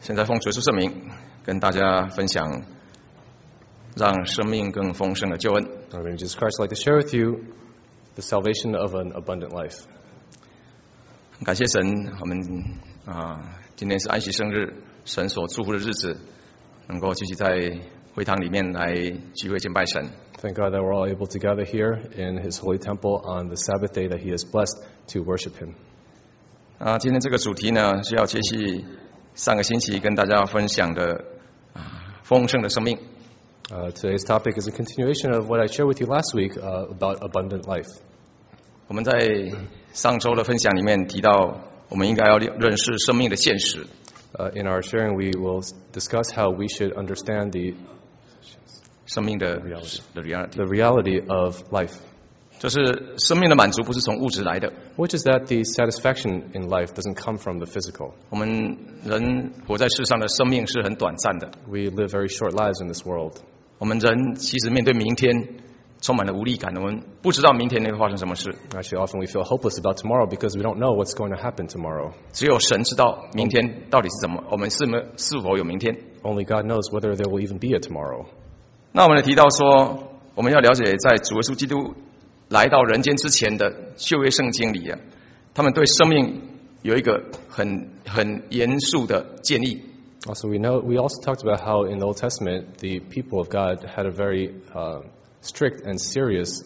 现在奉主耶稣圣名跟大家分享让生命更丰盛的救恩。 Our Lord Jesus Christ, I'd like to share with you the salvation of an abundant life. 感谢神，我们今天是安息生日，神所祝福的日子，能够继续在会堂里面来聚会敬拜神。 Thank God that we're all able to gather here in His holy temple on the Sabbath day that He has blessed to worship Him. 今天这个主题呢，是要接续上个星期跟大家分享的丰盛的生命。 Today's topic is a continuation of what I shared with you last week about abundant life. 我们在上周的分享里面提到，我们应该要认识生命的现实。 In our sharing, we will discuss how we should understand the 生命的 reality of life, 就是生命的满足不是从物质来的。 which is that the satisfaction in life doesn't come from the physical. 我们人活在世上的生命是很短暂的， We live very short lives in this world. 我们人其实面对明天充满了无力感，我们不知道明天会发生什么事， Actually, often we feel hopeless about tomorrow because we don't know what's going to happen tomorrow. 只有神知道明天到底是怎么，我们是否有明天。 Only God knows whether there will even be a tomorrow. 那我们也提到说，我们要了解在主耶稣基督来到人间之前的旧约圣经里他们对生命有一个很严肃的建议。 Also, we also talked about how in the Old Testament the people of God had a very strict and serious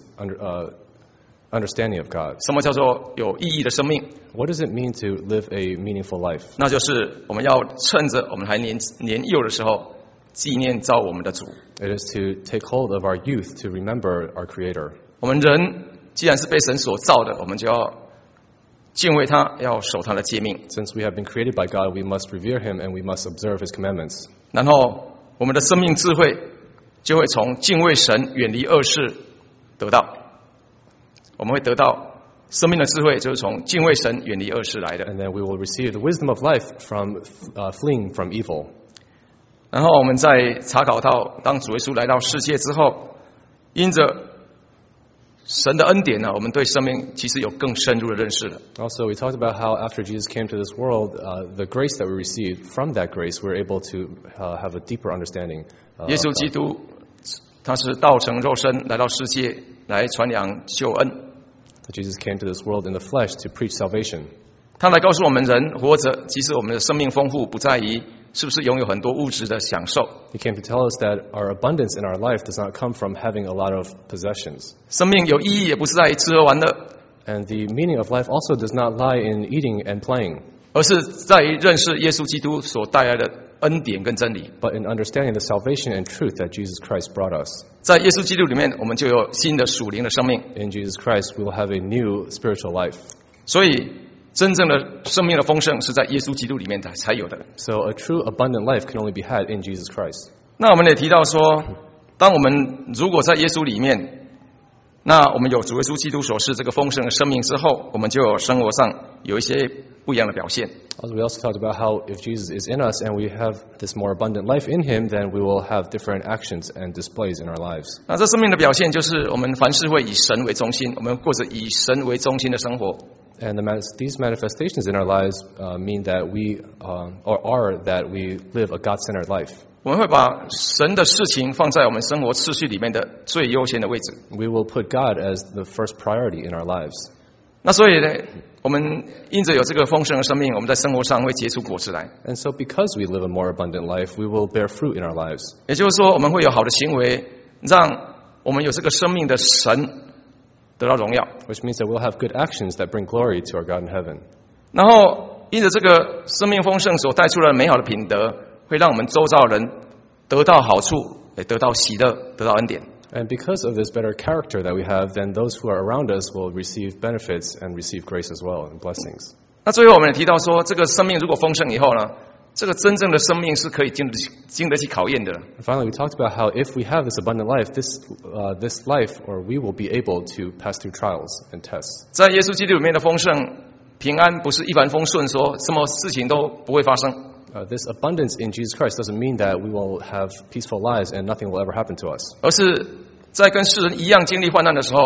understanding of God. 什么叫做有意义的生命？ What does it mean to live a meaningful life? 那就是我们要趁着我们还年幼的时候，纪念造我们的主。 It is to take hold of our youth to remember our Creator. 我们人既然是被神所造的，我们就要敬畏他，要守他的诫命。 Since we have been created by God, we must revere Him and we must observe His commandments. 然后我们的生命智慧就会从敬畏神、远离恶事得到。我们会得到生命的智慧，就是从敬畏神、远离恶事来的。 And then we will receive the wisdom of life from fleeing from evil. 然后我们再查考到，当主耶稣来到世界之后，因着神的恩典呢，我们对生命其实有更深入的认识了。 Also, we talked about how after Jesus came to this world, the grace that we received from that grace, we're able to have a deeper understanding. 耶稣基督他是道成肉身来到世界，来传扬救恩。 Jesus came to this world in the flesh to preach salvation. 他来告诉我们，人活着，其实我们的生命丰富不在于是不是拥有很多物质的享受。 He came to tell us that our abundance in our life does not come from having a lot of possessions. 生命有意义，也不是在于吃喝玩乐， And the meaning of life also does not lie in eating and playing, 而是在于认识耶稣基督所带来的恩典跟真理。 but in understanding the salvation and truth that Jesus Christ brought us. 在耶稣基督里面，我们就有新的属灵的生命。 In Jesus Christ, we will have a new spiritual life. 所以，真正的生命的丰盛是在耶稣基督里面才有的。 So a true abundant life can only be had in Jesus Christ. 那我们也提到说，当我们如果在耶稣里面，那我们有主耶稣基督所示这个丰盛的生命之后，我们就有生活上有一些不一样的表现。 We also talked about how if Jesus is in us and we have this more abundant life in Him, then we will have different actions and displays in our lives. 那这生命的表现就是我们凡事会以神为中心，我们过着以神为中心的生活。 And these manifestations in our lives mean that we are that we live a God-centered life. 我们会把神的事情放在我们生活次序里面的最优先的位置。 We will put God as the first priority in our lives. 那所以呢，我们因着有这个丰盛的生命，我们在生活上会结出果子来。 And so because we live a more abundant life, we will bear fruit in our lives. 也就是说，我们会有好的行为，让我们有这个生命的神得到荣耀。 Which means that we'll have good actions that bring glory to our God in heaven. 然后，因着这个生命丰盛所带出来的美好的品德，会让我们周遭的人得到好处，也得到喜乐，得到恩典。 And because of this better character that we have, then those who are around us will receive benefits and receive grace as well and blessings. 那最后我们也提到说，这个生命如果丰盛以后呢，这个真正的生命是可以经得起考验的。 And finally, we talked about how if we have this abundant life, this life, or we will be able to pass through trials and tests. 在耶稣基督里面的丰盛、平安，不是一帆风顺，说什么事情都不会发生。 This abundance in Jesus Christ doesn't mean that we will have peaceful lives and nothing will ever happen to us. 而是在跟世人一样经历患难的时候，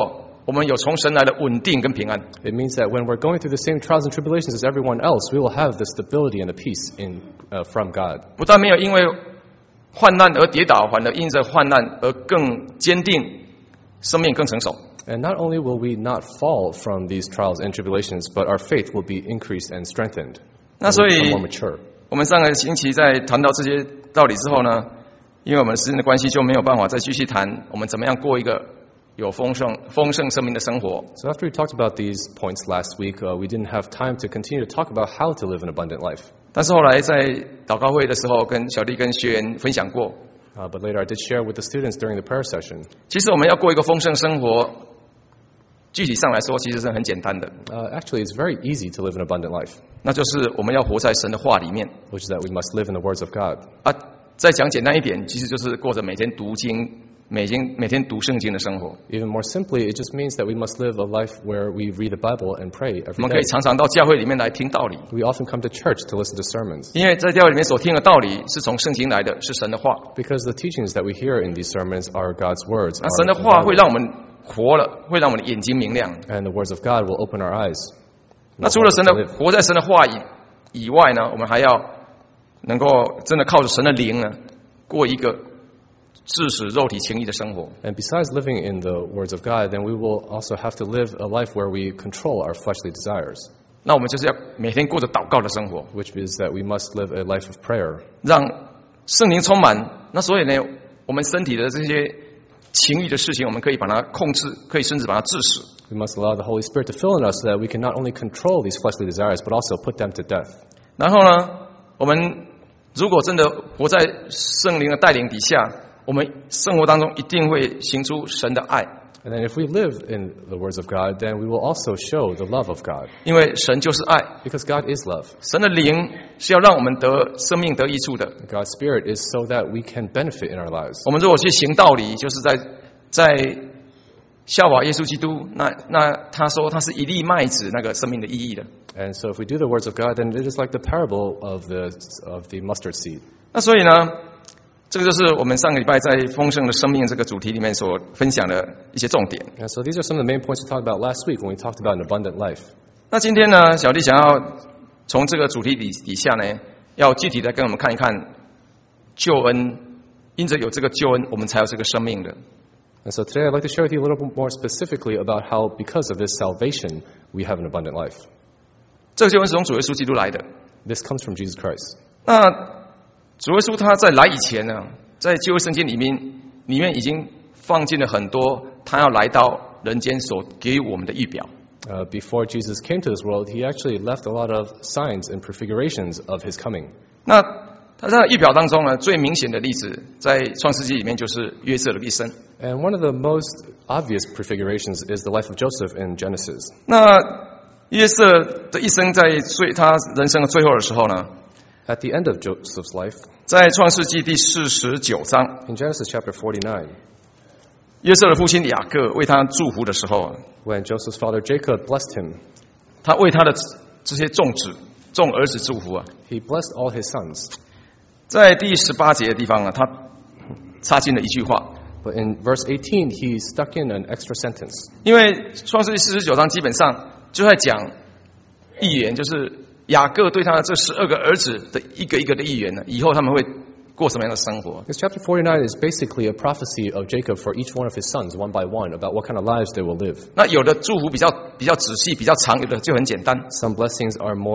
我们有从神来的稳定跟平安。 It means that when we're going through the same trials and tribulations as everyone else, we will have the stability and the peace from God. 不但没有因为患难而跌倒，反而因着患难而更坚定，生命更成熟。 And not only will we not fall from these trials and tribulations, but our faith will be increased and strengthened. 那所 We'll 以 become more mature. 我们上个星期在谈到这些道理之后呢，因为我们时间的关系，就没有办法再继续谈我们怎么样过一个有丰盛生命的生活。 So after we talked about these points last week, we didn't have time to continue to talk about how to live an abundant life. 但是后来在祷告会的时候，跟小弟跟学员分享过， But later I did share with the students during the prayer session. 其实我们要过一个丰盛生活，具体上来说，其实是很简单的， Actually, it's very easy to live an abundant life, 那就是我们要活在神的话里面 which is that we must live in the words of God. 啊。再讲简单一点，其实就是过着每天读经、每天读圣经的生活。 Even more simply, it just means that we must live a life where we read the Bible and pray 我 every 们可以 day. 常常到教会里面来听道理， We often come to church to listen to sermons 因为在教会里面所听的道理是从圣经来的，是神的话。 because the teachings that we hear in these sermons are God's words. 那 are 神的 the 话 Bible. 会让我们活了，会让我们的眼睛明亮。 And the words of God will open our eyes. 那除了神的活在神的话以外呢，我们还要能够真的靠着神的灵呢，过一个致使肉体情欲的生活。 And besides living in the words of God, then we will also have to live a life where we control our fleshly desires, 那我们就是要每天过着祷告的生活， which is that we must live a life of prayer. 让圣灵充满。那所以呢，我们身体的这些情欲的事情，我们可以把它控制，可以甚至把它致死。 We must allow the Holy Spirit to fill in us so that we can not only control these fleshly desires, but also put them to death. 然后呢，我们如果真的活在圣灵的带领底下，我们生活当中一定会行出神的爱， And then if we live in the words of God, then we will also show the love of God, 因为神就是爱。 because God is love. 神的灵是要让我们得生命得益处的。 God's Spirit is so that we can benefit in our lives. 我们如果去行道理，就是在效法耶稣基督，那他说他是一粒麦子那个生命的意义的。 And so if we do the words of God, then it is like the parable of the mustard seed. 那所以呢，这个就是我们上个礼拜在丰盛的生命这个主题里面所分享的一些重点。 And so these are some of the main points we talked about last week when we talked about an abundant life. 那今天呢，小弟想要从这个主题底下呢，要具体的跟我们看一看救恩，因着有这个救恩，我们才有这个生命的。 And so today I'd like to share with you a little bit more specifically about how, because of this salvation, we have an abundant life. 这个救恩是从主耶稣基督来的。 This comes from Jesus Christ. 那主耶稣他在来以前呢，在旧约圣经里面已经放进了很多他要来到人间所给予我们的预表。 Before Jesus came to this world, he actually left a lot of signs and prefigurations of his coming. 那他在预表当中呢，最明显的例子在创世纪里面就是约瑟的一生。 And one of the most obvious prefigurations is the life of Joseph in Genesis. 那约瑟的一生在他人生的最后的时候呢， At the end of Joseph's life, 在创世纪第49章， in Genesis chapter 49, 约瑟的父亲雅各为他祝福的时候， when Joseph's father Jacob blessed him, 他为他的这些众儿子祝福啊。 he blessed all his sons. 在第18节的地方呢，他插进了一句话， But in verse 18, he stuck in an extra sentence. 因为创世纪49章基本上就在讲预言，就是雅各对他的这12个儿子的一个一个的预言呢，以后他们会过什么样的生活。 This chapter 49 is basically a prophecy of Jacob for each one of his sons, one by one, about what kind of lives they will live. 那有的祝福比较仔细、比较长，有的就很简单。 Some blessings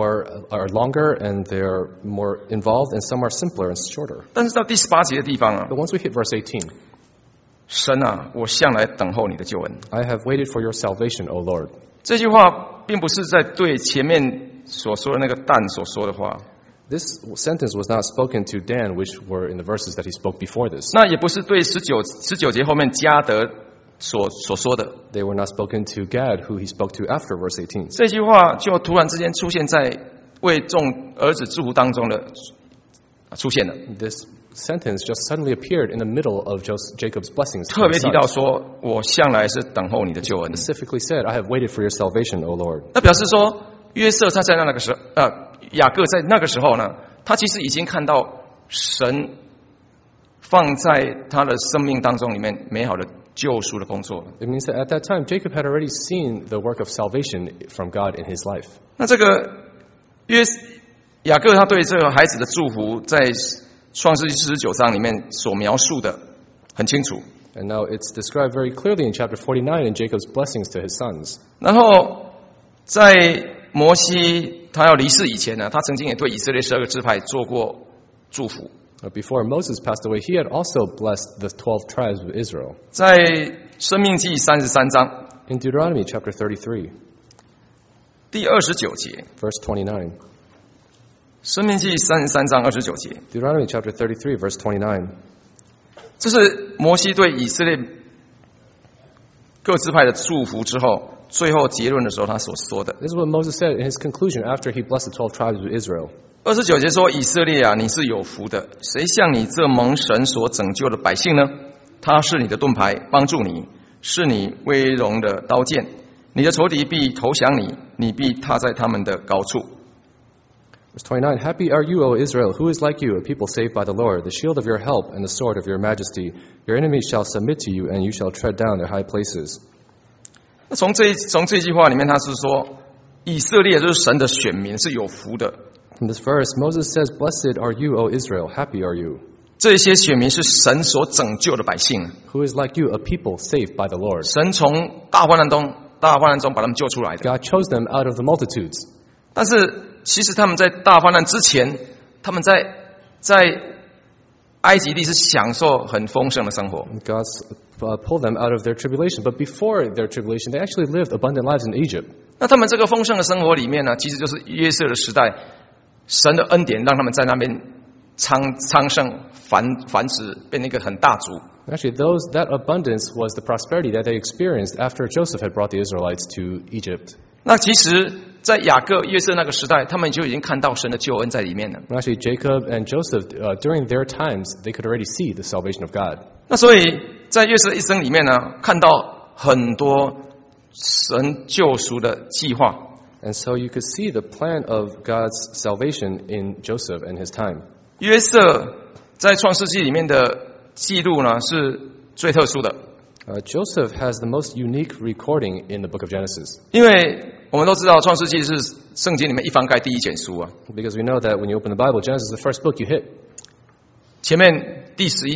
are longer and they're more involved, and some are simpler and shorter. 但是到第18节的地方啊， But once we hit verse 18, 神啊，我向来等候你的救恩。 I have waited for your salvation, O Lord. 这句话并不是在对前面所说的那个但所说的话， This sentence was not spoken to Dan, which were in the verses that he spoke before this. 那也不是对19节后面加德所说的。 They were not spoken to Gad, who he spoke to after verse 18. 这句话就突然之间出现在为众儿子祝福当中的出现了， This sentence just suddenly appeared in the middle of Jacob's blessings. to 特别 his 提到 sons. 说：“我向来是等候你的救恩。 Specifically said, I have waited for your salvation, O Lord. ” 那表示说，约瑟他在那个时候，雅各在那个时候呢，他其实已经看到神放在他的生命当中里面美好的救赎的工作了。 It means that at that time, Jacob had already seen the work of salvation from God in his life. 那这个雅各他对这个孩子的祝福，在创世纪49章里面所描述的很清楚。 And now it's described very clearly in chapter 49 in Jacob's blessings to his sons. 然后在摩西他要离世以前呢，他曾经也对以色列12个支派做过祝福。 Before Moses passed away, he had also blessed the 12 tribes of Israel. 在申命记33章 In Deuteronomy chapter 33, 第29节， verse 29. 申命记33章29节， Deuteronomy chapter 33, verse 29. 这是摩西对以色列各支派的祝福之后，最后结论的时候他所说的。 This is what Moses said in his conclusion after he blessed the 12 tribes of Israel. 29节说：“以色列啊，你是有福的，谁像你这蒙神所拯救的百姓呢？他是你的盾牌，帮助你，是你威荣的刀剑。你的仇敌必投降你，你必踏在他们的高处。” Verse 29, Happy are you, O Israel, who is like you, a people saved by the Lord, the shield of your help and the sword of your majesty. Your enemies shall submit to you, and you shall tread down their high places. 那从这句话里面，他是说，以色列就是神的选民，是有福的。 In this verse, Moses says, Blessed are you, O Israel, happy are you. 这些选民是神所拯救的百姓， Who is like you, a people saved by the Lord. 神从大患难中把他们救出来的。 God chose them out of the multitudes. 但是其实他们在大患难之前，他们在埃及地是享受很丰盛的生活。 God pulled them out of their tribulation. But before their tribulation, they actually lived abundant lives in Egypt. 那他们这个丰盛的生活里面呢，其实就是约瑟的时代，神的恩典让他们在那边昌盛繁殖，变成一个很大族。 Actually, that abundance was the prosperity that they experienced after Joseph had brought the Israelites to Egypt. 那其实，在雅各、约瑟那个时代，他们就已经看到神的救恩在里面了。 Actually, Jacob and Joseph, during their times, they could already see the salvation of God. 那所以在约瑟的一生里面呢，看到很多神救赎的计划。 And so you could see the plan of God's salvation in Joseph and his time. 约瑟在创世纪里面的记录呢，是最特殊的， Joseph has the most unique recording in the book of Genesis. 因为我们都知道创世纪是圣经里面一翻盖第一卷书啊。 Because we know that when you open the Bible, Genesis is the first book you hit. 前面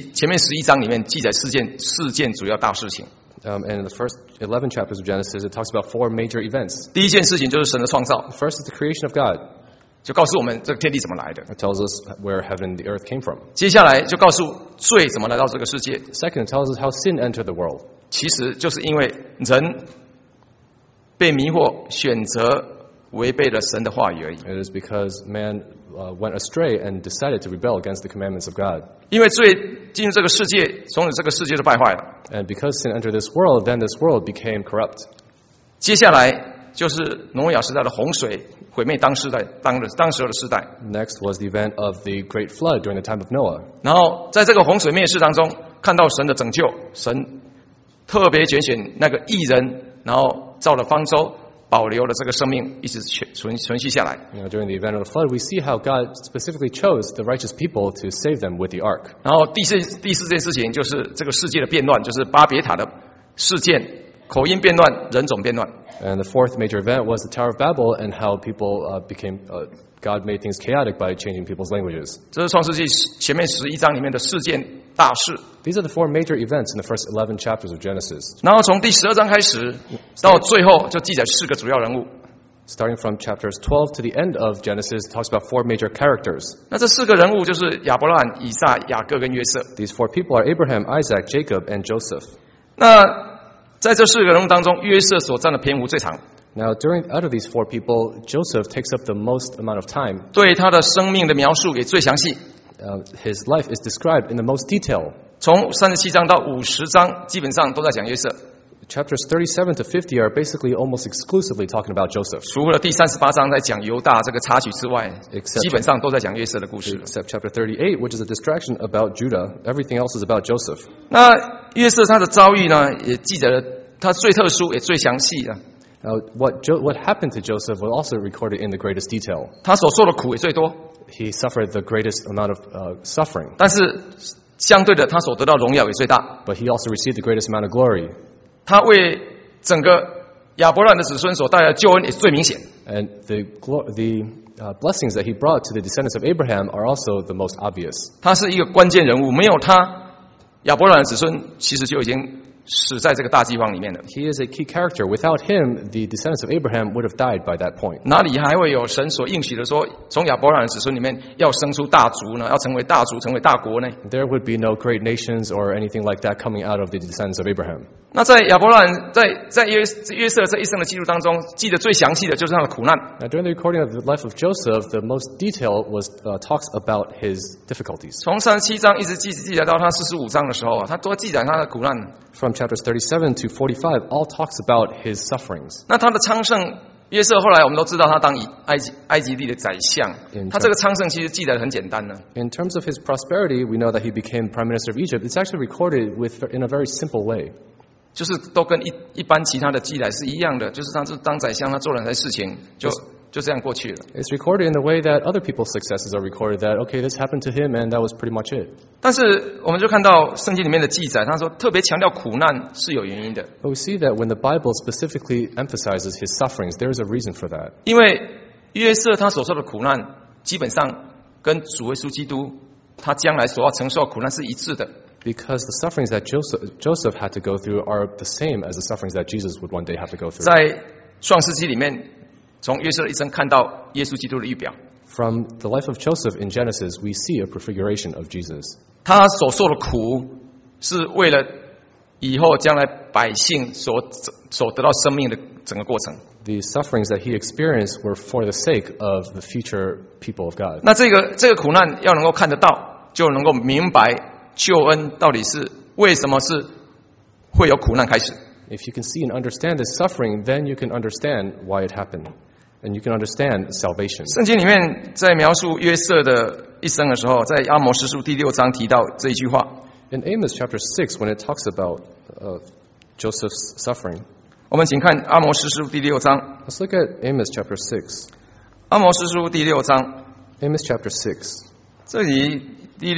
11章里面记载四件主要大事情。 And in the first 11 chapters of Genesis, it talks about 4 major events. 第一件事情就是神的创造， First is the creation of God. 就告诉我们这个天地怎么来的。 It tells us where heaven and the earth came from. 接下来就告诉罪怎么来到这个世界， Second, it tells us how sin entered the world. 其实就是因为人被迷惑，选择违背了神的话语而已。 It is because man went astray and decided to rebel against the commandments of God. 因为罪进入这个世界，从此这个世界就败坏了。 And because sin entered this world, then this world became corrupt. 接下来就是挪亚时代的洪水毁灭当时的时代。 Next was the event of the great flood during the time of Noah. 然后在这个洪水灭世当中，看到神的拯救，神特别拣选那个义人，然后造了方舟，保留了这个生命，一直存续下来。 During the event of the flood, we see how God specifically chose the righteous people to save them with the ark. 然后第四件事情就是这个世界的变乱，就是巴别塔的事件，口音变乱，人种变乱。 And the fourth major event was the Tower of Babel and how people God made things chaotic by changing people's languages. 这是创世纪前面11章里面的4件大事。 These are the 4 major events in the first 11 chapters of Genesis. 然后从第12章开始，到最后就记载4个主要人物。 Starting from chapters 12 to the end of Genesis, it talks about 4 major characters. 那这4个人物就是亚伯拉罕、以撒、雅各跟约瑟。 These 4 people are Abraham, Isaac, Jacob, and Joseph. 那在这4个人物当中，约瑟所占的篇幅最长， Now, out of these 4 people, Joseph takes up the most amount of time. 对他的生命的描述也最详细。 His life is described in the most detail. 从37章到50章，基本上都在讲约瑟。 Chapters 37 to 50 are basically almost exclusively talking about Joseph. 除了第38章在讲犹大这个插曲之外， Except- 基本上都在讲约瑟的故事。 Except chapter 38, which is a distraction about Judah. Everything else is about Joseph. 那约瑟他的遭遇呢，也记载了他最特殊也最详细的， Now, what happened to Joseph was also recorded in the greatest detail. 他所受的苦也最多。 He suffered the greatest amount of suffering. 但是相对的，他所得到荣耀也最大。 but he also received the greatest amount of glory. 他为整个亚伯拉罕的子孙所带来的救恩也是最明显。 And the blessings that he brought to the descendants of Abraham are also the most obvious. 他是一个关键人物，没有他，亚伯拉罕的子孙其实就已经死在这个大饥荒里面了。 He is a key character. Without him, the descendants of Abraham would have died by that point. 哪里还会有神所应许的说，从亚伯拉罕的子孙里面要生出大族呢？要成为大族，成为大国呢？ There would be no great nations or anything like that coming out of the descendants of Abraham. 那在亚伯拉罕在约瑟这一生的记录当中，记得最详细的就是他的苦难。 Now, during the recording of the life of Joseph, the most detail was talks about his difficulties. 从37章一直记载到他45章的时候啊，他都记载他的苦难。 From chapters 37 to 45, all talks about his sufferings. 那他的昌盛，约瑟后来我们都知道他当埃及地的宰相，他这个昌盛其实记载得很简单呢。 In terms of his prosperity, we know that he became prime minister of Egypt. It's actually recorded in a very simple way. 就是都跟一般其他的记载是一样的，就是他是当宰相，他做了那些事情，就这样过去了。 It's recorded in the way that other people's successes are recorded, that, okay, this happened to him and that was pretty much it. 但是我们就看到圣经里面的记载，他说特别强调苦难是有原因的， But we see that when the Bible specifically emphasizes his sufferings, there is a reason for that. 因为约瑟他所受的苦难，基本上跟主耶稣基督他将来所要承受的苦难是一致的。 Because the sufferings that Joseph had to go through are the same as the sufferings that Jesus would one day have to go through. 在创世纪里面，从约瑟的一生看到耶稣基督的预表。 From the life of Joseph in Genesis, we see a prefiguration of Jesus. 他所受的苦，是为了以后将来百姓所得到生命的整个过程。 The sufferings that he experienced were for the sake of the future people of God. 那这个苦难要能够看得到，就能够明白救恩到底是为什么是会有苦难开始。 If you can see and understand this suffering, then you can understand why it happened. And you can understand salvation. 圣经里面在描述约瑟的一生的时候，在阿摩司书第6章提到这一句话。 In Amos chapter 6, when it talks about Joseph's suffering, 我们请看阿摩司书第6章。 let's look at Amos chapter 6. 阿摩司书第6章， Amos chapter 6, 这里第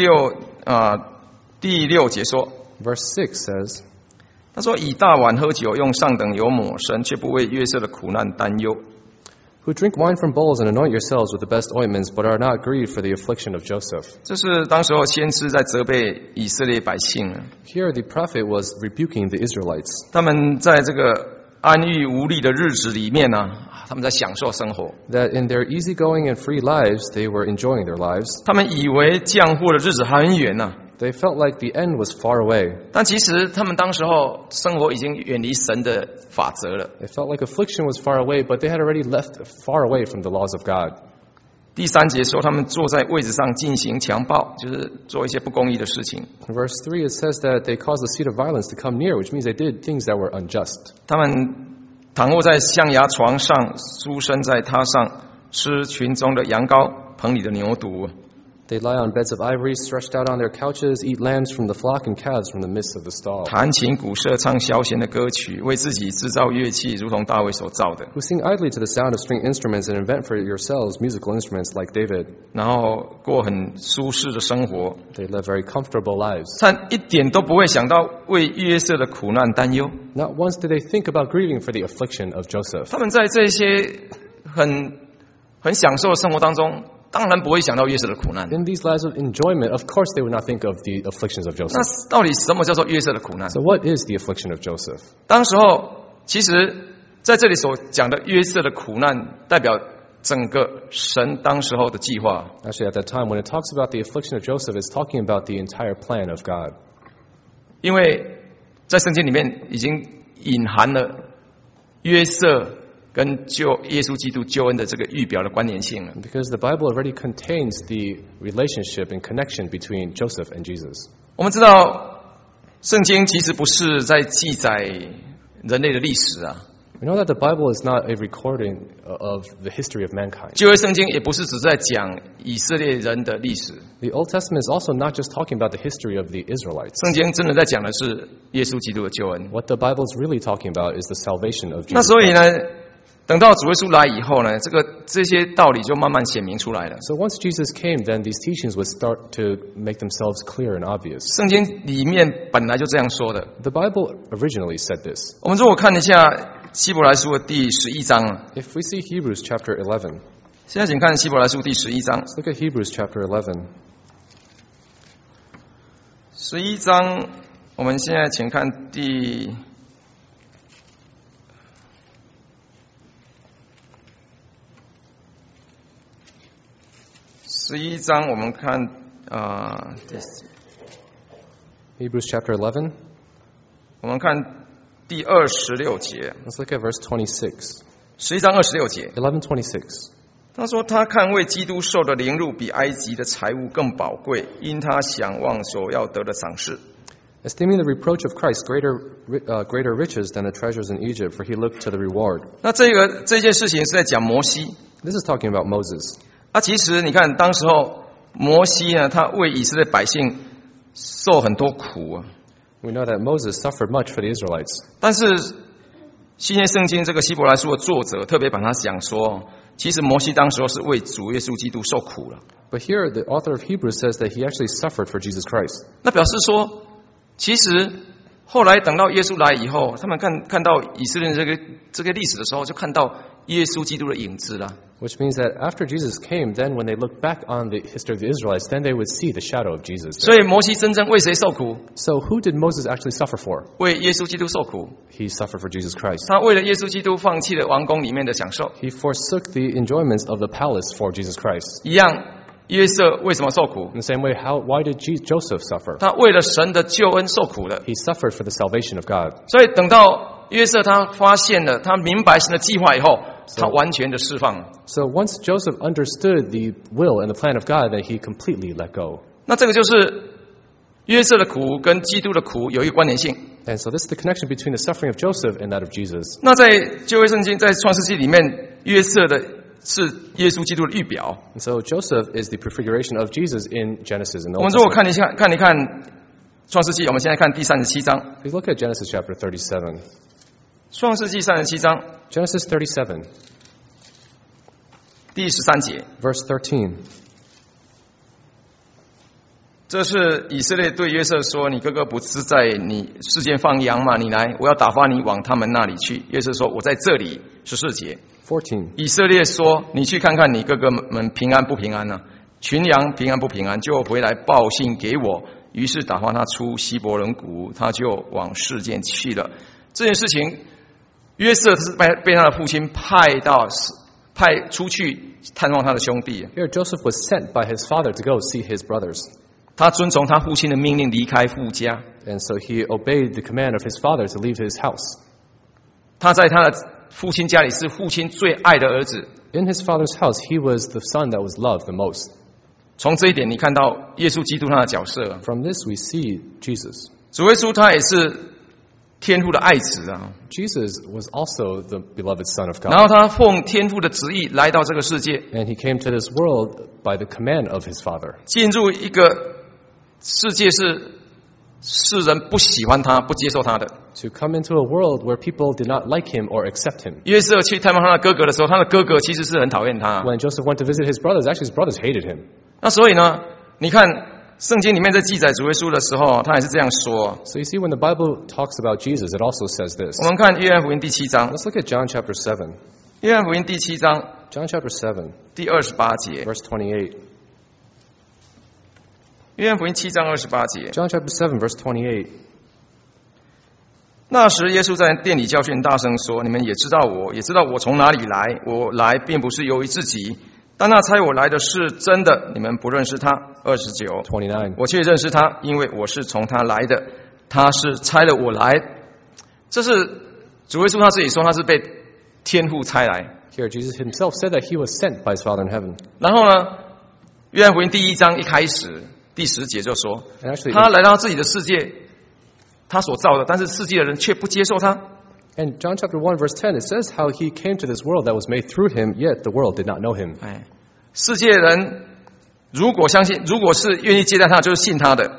6节说， verse 6 says, 他说：“以大碗喝酒，用上等油抹身，却不为约瑟的苦难担忧。” Who drink wine from bowls and anoint yourselves with the best ointments, but are not grieved for the affliction of Joseph. 这是当时候先知在责备以色列百姓啊， Here the prophet was rebuking the Israelites, 他们在这个安逸无虑的日子里面呢，他们在享受生活， that in their easygoing and free lives, they were enjoying their lives. 他们以为降祸的日子还很远呢， They felt like the end was far away. 但其实他们当时候生活已经远离神的法则了。 They felt like affliction was far away, but they had already left far away from the laws of God. 第3节说，他们坐在位置上进行强暴，就是做一些不公义的事情。 In verse 3, it says that they caused the seat of violence to come near, which means they did things that were unjust. 他们躺卧在象牙床上，书生在榻上，吃群中的羊羔，棚里的牛犊。 They lie on beds of ivory, stretched out on their couches, eat lambs from the flock and calves from the midst of the stall. 弹琴鼓瑟，唱消闲的歌曲，为自己制造乐器，如同大卫所造的。 Who sing idly to the sound of string instruments and invent for yourselves musical instruments like David. 然后过很舒适的生活， They live very comfortable lives. 但一点都不会想到为约瑟的苦难担忧。 Not once did they think about grieving for the affliction of Joseph. 他们在这些很享受的生活当中，当然不会想到约瑟的苦难。 In these lives of enjoyment, of course they would not think of the afflictions of 那 Joseph. 到底什么叫做约瑟的苦难？ So what is the affliction of Joseph? 当时候，其实在这里所讲的约瑟的苦难，代表整个神当时候的计划。 Actually, at that time, when it talks about the affliction of Joseph, it's talking about the entire plan of God. 因为在圣经里面已经隐含了约瑟跟耶稣基督救恩的这个预表的关联性了。 Because the Bible already contains the relationship and connection between Joseph and Jesus. 我们知道，圣经其实不是在记载人类的历史啊， We know that the Bible is not a recording of the history of mankind. 旧约圣经也不是只在讲以色列人的历史， The Old Testament is also not just talking about the history of the Israelites. 圣经真的在讲的是耶稣基督的救恩。 What the Bible is really talking about is the salvation of 那 Jesus. 所以呢， 等到主耶稣来以后呢，这些道理就慢慢显明出来了。 So once Jesus came, then these teachings would start to make themselves clear and obvious. 圣经里面本来就这样说的。 The Bible originally said this. 我们如果看一下希伯来书的第11章啊， If we see Hebrews chapter 11, 现在请看希伯来书第11章。 let's look at Hebrews chapter 11. 11章，我们现在请看第11章，我们看 Hebrews chapter 11. 我们看第26节， Let's look at verse 26. 11章26节， 11:26. 他说：“他看为基督受的凌辱比埃及的财物更宝贵，因他想望所要得的赏赐。” Esteeming the reproach of Christ greater riches than the treasures in Egypt, for he looked to the reward. 那这件事情是在讲摩西。 This is talking about Moses. 其实你看，当时候摩西呢，他为以色列百姓受很多苦啊。 We know that Moses suffered much for the Israelites. 但是新约圣经这个希伯来书的作者特别把它讲说，其实摩西当时候是为主耶稣基督受苦了。 But here, the author of Hebrews says that he actually suffered for Jesus Christ. 那表示说，其实后来等到耶稣来以后，他们看到以色列这个历史的时候，就看到耶稣基督的影子了。 Which means that after Jesus came, then when they look back on the history of the Israelites, then they would see the shadow of Jesus. 所以摩西真正为谁受苦？ So who did Moses actually suffer for? 为耶稣基督受苦。 He suffered for Jesus Christ. 他为了耶稣基督放弃了王宫里面的享受。 He forsook the enjoyments of the palace for Jesus Christ. 一样，约瑟为什么受苦？ In the same way, why did Joseph suffer? 他为了神的救恩受苦了。 He suffered for the salvation of God. 所以等到约瑟他发现了，他明白神的计划以后，他完全的释放了。 So once Joseph understood the will and the plan of God, then he completely let go. 那这个就是约瑟的苦跟基督的苦有一个关联性。 And so this is the connection between the suffering of Joseph and that of Jesus. 那在旧约圣经，在创世纪里面，约瑟的是耶稣基督的预表。 And so Joseph is the prefiguration of Jesus in Genesis. In the 我 Old 们如果 Testament. 看一看创世纪，我们现在看第37章。 Please look at Genesis chapter 37. 创世纪37章 Genesis 37, 第13节， verse 13. 这是以色列对约瑟说：“你哥哥不是在你世间放羊吗？你来，我要打发你往他们那里去。”约瑟说：“我在这里。”14节， 14. 以色列说：“你去看看你哥哥们平安不平安呢？群羊平安不平安？就回来报信给我。”于是打发他出希伯伦谷，他就往示剑去了。这件事情，约瑟是被他的父亲派出去探望他的兄弟。 Here Joseph was sent by his father to go see his brothers. 他遵从他父亲的命令离开父家。 And so he obeyed the command of his father to leave his house. 他在他的父亲家里是父亲最爱的儿子。 In his father's house, he was the son that was loved the most. 从这一点，你看到耶稣基督他的角色。 From this, we see Jesus. 主耶稣他也是天父的爱子啊。 Jesus was also the beloved Son of 然后 God. 他奉天父的旨意来到这个世界， And he came to this world by the command of his Father. 进入一个世界是世人不喜欢他、不接受他的。 To come into a world where people did not like him or accept him. 约瑟去探望他的哥哥的时候，他的哥哥其实是很讨厌他。 When Joseph went to visit his brothers, actually his brothers hated him. 那所以呢，你看圣经里面在记载主耶稣的时候，他也是这样说。 So you see, when the Bible talks about Jesus, it also says this. 我们看约翰福音第7章， Let's look at John chapter 7. 约翰福音第7章 John chapter 7, 第28节。 verse 28. 约翰福音7章28节。 John chapter 7, verse 28. 那时耶稣在殿里教训，大声说：“你们也知道我，也知道我从哪里来。我来并不是由于自己，但那差我来的是真的。你们不认识他。29， 29. 我却认识他，因为我是从他来的。他是差了我来。”这是主耶稣他自己说，他是被天父差来。 Here, Jesus himself said that he was sent by his Father in heaven. 然后呢，约翰福音第1章一开始第10节就说， And actually, 他来到自己的世界，他所造的，但是世界的人却不接受他。 in John chapter 1, verse 10, it says how he came to this world that was made through him, yet the world did not know him. 世界人如果相信，如果是愿意接待他，就是信他的。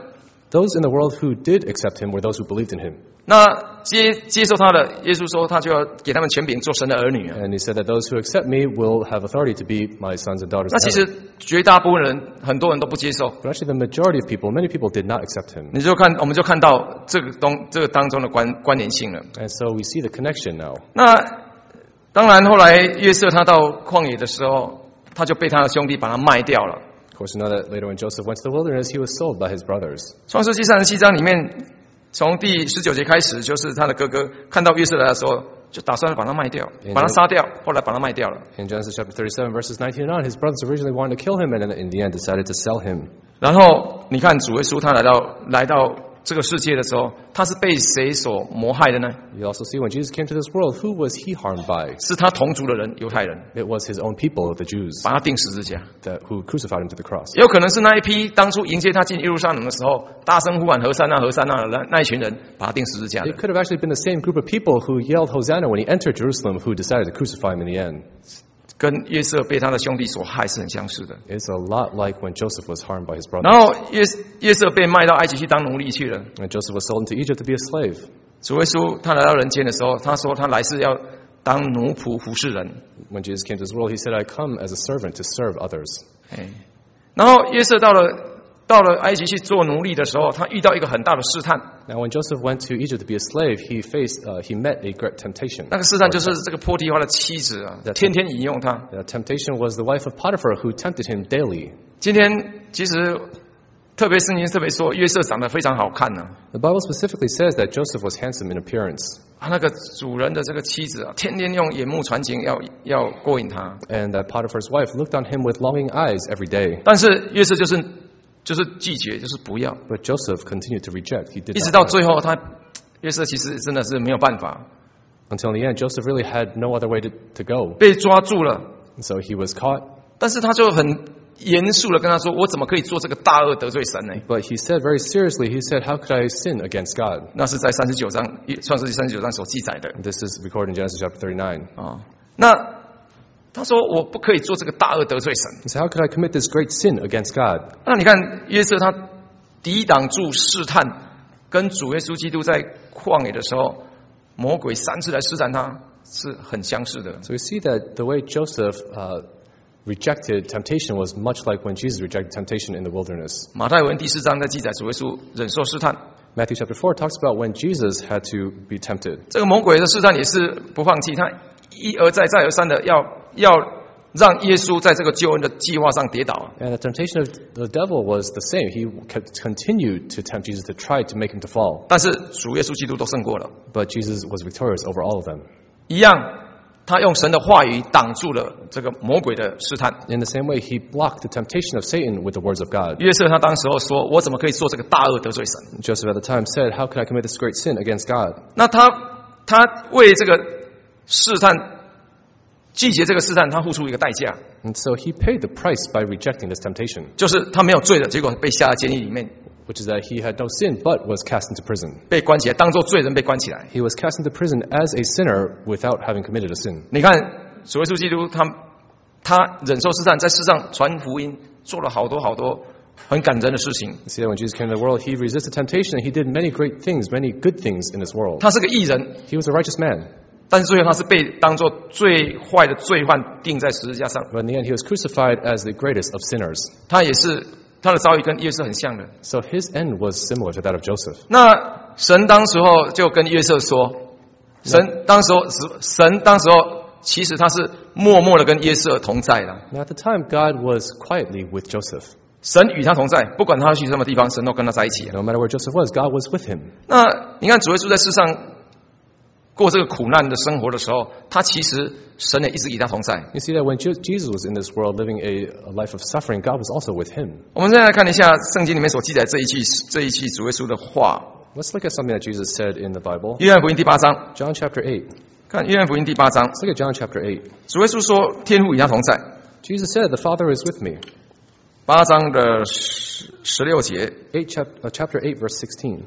Those in the world who did accept him were those who believed in him. 那接受他的，耶稣说他就要给他们权柄做神的儿女啊。 And he said that those who accept me will have authority to be my sons and daughters. 那其实绝大部分人，很多人都不接受。 But actually the majority of people, many people did not accept him. 我们就看到这个当中的关联性了。 And so we see the connection now. 那当然，后来约瑟他到旷野的时候，他就被他的兄弟把他卖掉了。 Of course, we know that later when Joseph went to the wilderness, he was sold by his brothers. 创世纪37章里面，从第19节开始，就是他的哥哥看到约瑟来的时候，就打算把他卖掉，把他杀掉，后来把他卖掉了。 In Genesis chapter 37, verses 19 and on, his brothers originally wanted to kill him, and in the end decided to sell him. 然后你看主耶稣他来到这个世界的时候，他是被谁所谋害的呢？ You also see when Jesus came to this world, who was he harmed by? 是他同族的人，犹太人， It was his own people, the Jews, 把他钉十字架。 who crucified him to the cross. 也有可能是那一批当初迎接他进耶路撒冷的时候，大声呼喊何塞纳何塞纳的那一群人，把他钉十字架的 It。could have actually been the same group of people who yelled Hosanna when he entered Jerusalem who decided to crucify him in the end. 跟约瑟被他的兄弟所害是很相似的。 It's a lot like when Joseph was harmed by his 然 brothers. 后约瑟被卖到埃及去当奴隶去了。 And Joseph was sold into Egypt to be a slave. 主耶稣他来到人间的时候，他说他来是要当奴仆服侍人。 When Jesus came to this world, he said, I come as a servant to serve others. 然后约瑟到了埃及去做奴隶的时候，他遇到一个很大的试探。 Now, when Joseph went to Egypt to be a slave, he met a great temptation. 那个试探就是这个波提花的妻子啊，天天引用他。 The temptation was the wife of Potiphar who tempted him daily. 今天其实特别圣经特别说，约瑟长得非常好看呢、 The Bible specifically says that Joseph was handsome in appearance, 那个主人的这个妻子啊，天天用眼目传情，要勾引他。 and that Potiphar's wife looked on him with longing eyes every day. 但是约瑟就是拒绝，就是不要， But Joseph continued to reject. He did 一直 not 到 want. 最后约瑟其实真的是没有办法， Until in the end, Joseph really had no other way to go. 被抓住了。 And so he was caught. 但是他就很严肃的跟他说：“我怎么可以做这个大恶得罪神呢？” But he said very seriously, he said, how could I sin against God? 那是在39章创世纪39章所记载的 This is recorded in Genesis chapter 39. 啊。那他说：“我不可以做这个大恶得罪神。” He said, how could I commit this great sin against God? 那你看约瑟他抵挡住试探，跟主耶稣基督在旷野的时候，魔鬼3次来试探他，是很相似的。 So we see that the way Joseph rejected temptation was much like when Jesus rejected temptation in the wilderness. 马太福音第4章在记载主耶稣忍受试探， Matthew chapter 4 talks about when Jesus had to be tempted. 这个魔鬼的试探也是不放弃，他一而再再而三的要让耶稣在这个救恩的计划上跌倒。 And the temptation of the devil was the same. He continued to tempt Jesus to try to make him to fall. 但是主耶稣基督都胜过了， But Jesus was victorious over all of them. 一样，他用神的话语挡住了这个魔鬼的试探。 In the same way, he blocked the temptation of Satan with the words of God. 约瑟他当时候说：“我怎么可以做这个大恶得罪神？” Joseph at the time said, how could I commit this great sin against God? 那他为这个试探拒绝这个试探，他付出一个代价， And so he paid the price by rejecting this temptation, 就是他没有罪的，结果被下在监狱里面， which is that he had no sin but was cast into prison. 被关起来，当作罪人被关起来。 He was cast into prison as a sinner without having committed a sin. 你看主耶稣基督他忍受试探，在世上传福音，做了好多很感人的事情。 You see that when Jesus came to the world, he resisted temptation and he did many great things, many good things in this world. 他是个义人， He was a righteous man, 但是最后他是被当作最坏的罪犯钉在十字架上。 but in the end he was crucified as the greatest of sinners. 他也是他的遭遇跟约瑟很像的。 So his end was similar to that of Joseph. 那神当时候就跟约瑟说，神当时候其实他是默默的跟约瑟同在的。 Now at the time, God was quietly with Joseph. 神与他同在，不管他要去什么地方，神都跟他在一起。 No matter where Joseph was, God was with him. 那你看主耶稣在世上过这个苦难的生活的时候，他其实神也一直与他同在。 You see that when Jesus was in this world living a life of suffering, God was also with him. 我们现在来看一下圣经里面所记载这一句主耶稣的话， Let's look at something that Jesus said in the Bible. 约翰福音第8章， John chapter 8. 看约翰福音第8章， Let's look at John chapter 8. 主耶稣说天父与他同在。 Jesus said, the Father is with me. 8章的16节， Chapter 8, verse 16.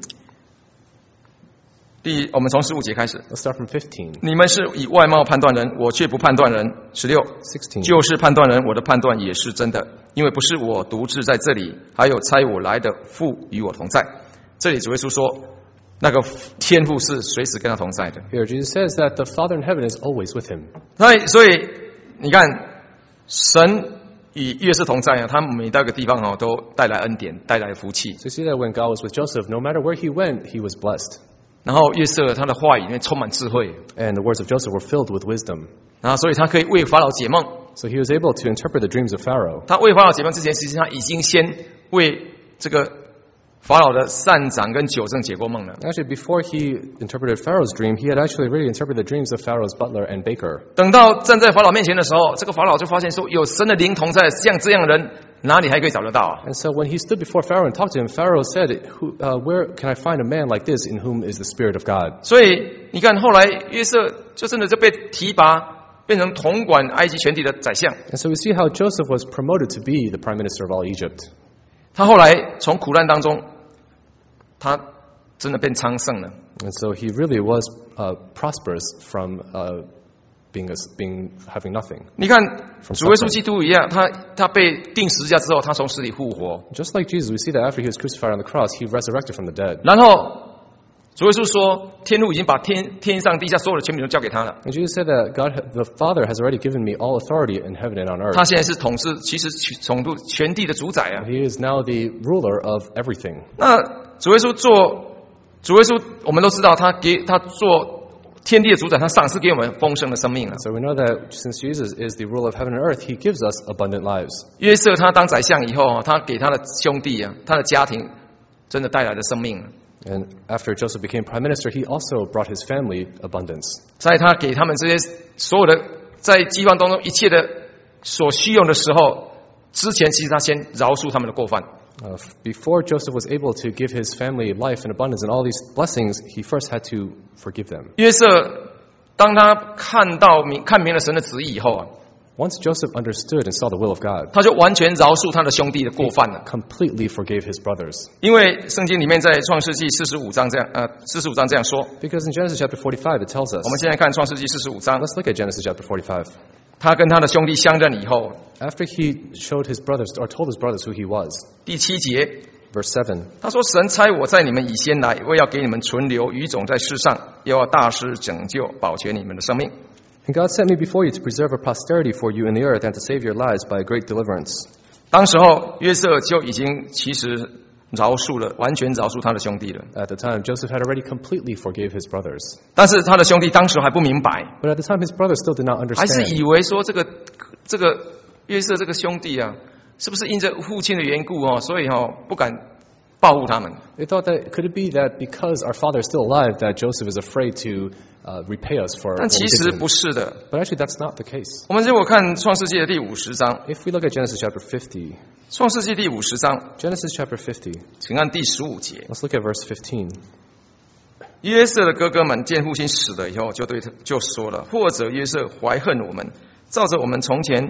我们从15节开始。 Let's start from 15. 你们是以外貌判断人，我却不判断人。16， 16. 就是判断人，我的判断也是真的，因为不是我独自在这里，还有差我来的父与我同在。 这里主耶稣说，那个天父是随时跟他同在的。 Here, Jesus says that the Father in heaven is always with him. 所以你看，神与约瑟同在啊，他每到一个地方哦，都带来恩典，带来福气。 So you see that when God was with Joseph, no matter where he went, he was blessed. 然后约瑟他的话语里面充满智慧， And the words of Joseph were filled with wisdom. 然后所以他可以为法老解梦。 So he was able to interpret the dreams of Pharaoh. 他为法老解梦之前，实际上他已经先为这个法老的善长跟酒政解过梦了。 Actually, before he interpreted Pharaoh's dream, he had actually already interpreted the dreams of Pharaoh's butler and baker. 等到站在法老面前的时候，这个法老就发现说，有神的灵同在，像这样的人哪里还可以找得到啊？ And so when he stood before Pharaoh and talked to him, Pharaoh said, where can I find a man like this in whom is the Spirit of God? 所以你看，后来约瑟就真的就被提拔，变成统管埃及全体的宰相。 And so we see how Joseph was promoted to be the prime minister of all Egypt. 他后来从苦难当中，他真的变昌盛了。 And so he really was prosperous from having nothing. 你看主耶稣基督一样，他被钉十字架之后，他从死里复活， Just like Jesus, we see that after he was crucified on the cross, he resurrected from the dead. 然后主耶稣说，天父已经把天上地下所有的权柄都交给他了。 And Jesus said that the Father has already given me all authority in heaven and on earth. 他现在是统治，其实统治全地的主宰啊。 He is now the ruler of everything. 那主耶稣，我们都知道，他做天地的主宰，他赏赐给我们丰盛的生命啊。 So we know that since Jesus is the ruler of heaven and earth, he gives us abundant lives. 约瑟他当宰相以后，他给他的兄弟啊，他的家庭真的带来了生命。 And after Joseph became prime minister, he also brought his family abundance. 在他给他们这些所有的在饥荒当中一切的所需用的时候，之前其实他先饶恕他们的过犯。 Before Joseph was able to give his family life and abundance and all these blessings, he first had to forgive them. 约瑟当他看明了神的旨意以后啊， Once Joseph understood and saw the will of God, 他就完全饶恕他的兄弟的过犯了。 completely forgave his brothers. 因为圣经里面在创世纪45章这样说。 Because in Genesis chapter 45, it tells us. 我们现在看创世纪45章， Let's look at Genesis chapter 45. 他跟他的兄弟相认以后， After he showed his brothers, or told his brothers who he was, 第7节 verse 7, 他说：“神差我在你们以先来，为要给你们存留余种在世上，又要大施拯救，保全你们的生命。” and God sent me before you to preserve a posterity for you in the earth and to save your lives by a great deliverance. 当时候约瑟就已经其实完全饶恕他的兄弟了。 At the time, Joseph had already completely forgave his brothers. 但是他的兄弟当时还不明白， But at the time, his brothers still did not 还是 understand. 以为说这个约瑟这个兄弟啊，是不是因着父亲的缘故哦，所以不敢报复他们。 They thought that, could it be that because our father is still alive, that Joseph is afraid to repay us for 但 what 其 we 实 did to 不 him? 是的。 But actually, that's not the case. 我们如果看创世纪的第50章， If we look at Genesis chapter 50, 创世纪第50章， Genesis chapter 50, 请看第15节。 let's look at verse 15. 约瑟的哥哥们见父亲死了以后，就说了：或者约瑟怀恨我们，照着我们从前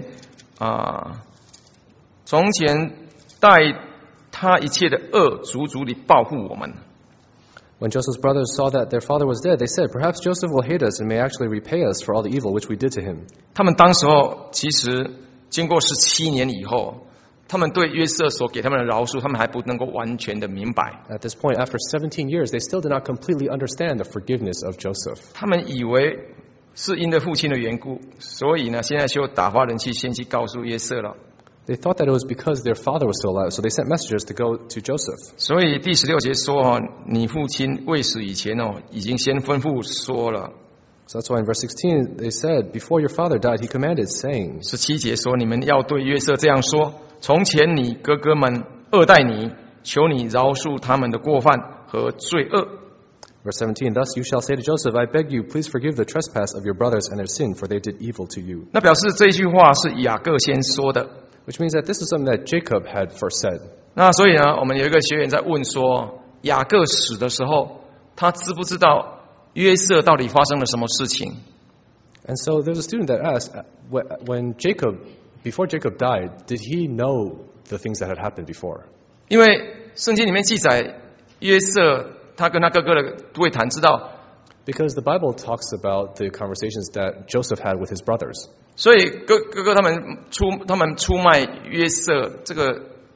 待他一切的恶，足足地报复我们。 When Joseph's brothers saw that their father was dead, they said, perhaps Joseph will hate us and may actually repay us for all the evil which we did to him. 他们当时候其实经过17年以后，他们对约瑟所给他们的饶恕，他们还不能够完全的明白。 At this point, after 17 years, they still did not completely understand the forgiveness of Joseph. 他们以为是因着父亲的缘故，所以呢，现在就打发人去先去告诉约瑟了。 They thought that it was because their father was still alive, so they sent messengers to go to Joseph. 所以第16节说你父亲未死以前已经先吩咐说了。 So that's why in verse 16 they said, before your father died, he commanded, saying. 17节说你们要对约瑟这样说：从前你哥哥们恶待你，求你饶恕他们的过犯和罪恶。 Verse 17, thus you shall say to Joseph, I beg you, please forgive the trespass of your brothers and their sin, for they did evil to you. 那表示这一句话是雅各先说的。 Which means that this is something that Jacob had first said. 那所以呢，我们有一个学员在问说，雅各死的时候，他知不知道约瑟到底发生了什么事情？ And so there's a student that asked, before Jacob died, did he know the things that had happened before? 因为圣经里面记载，约瑟他跟他哥哥的对谈，知道， Because the Bible talks about the conversations that Joseph had with his brothers. 所以哥哥他们出卖约瑟，这个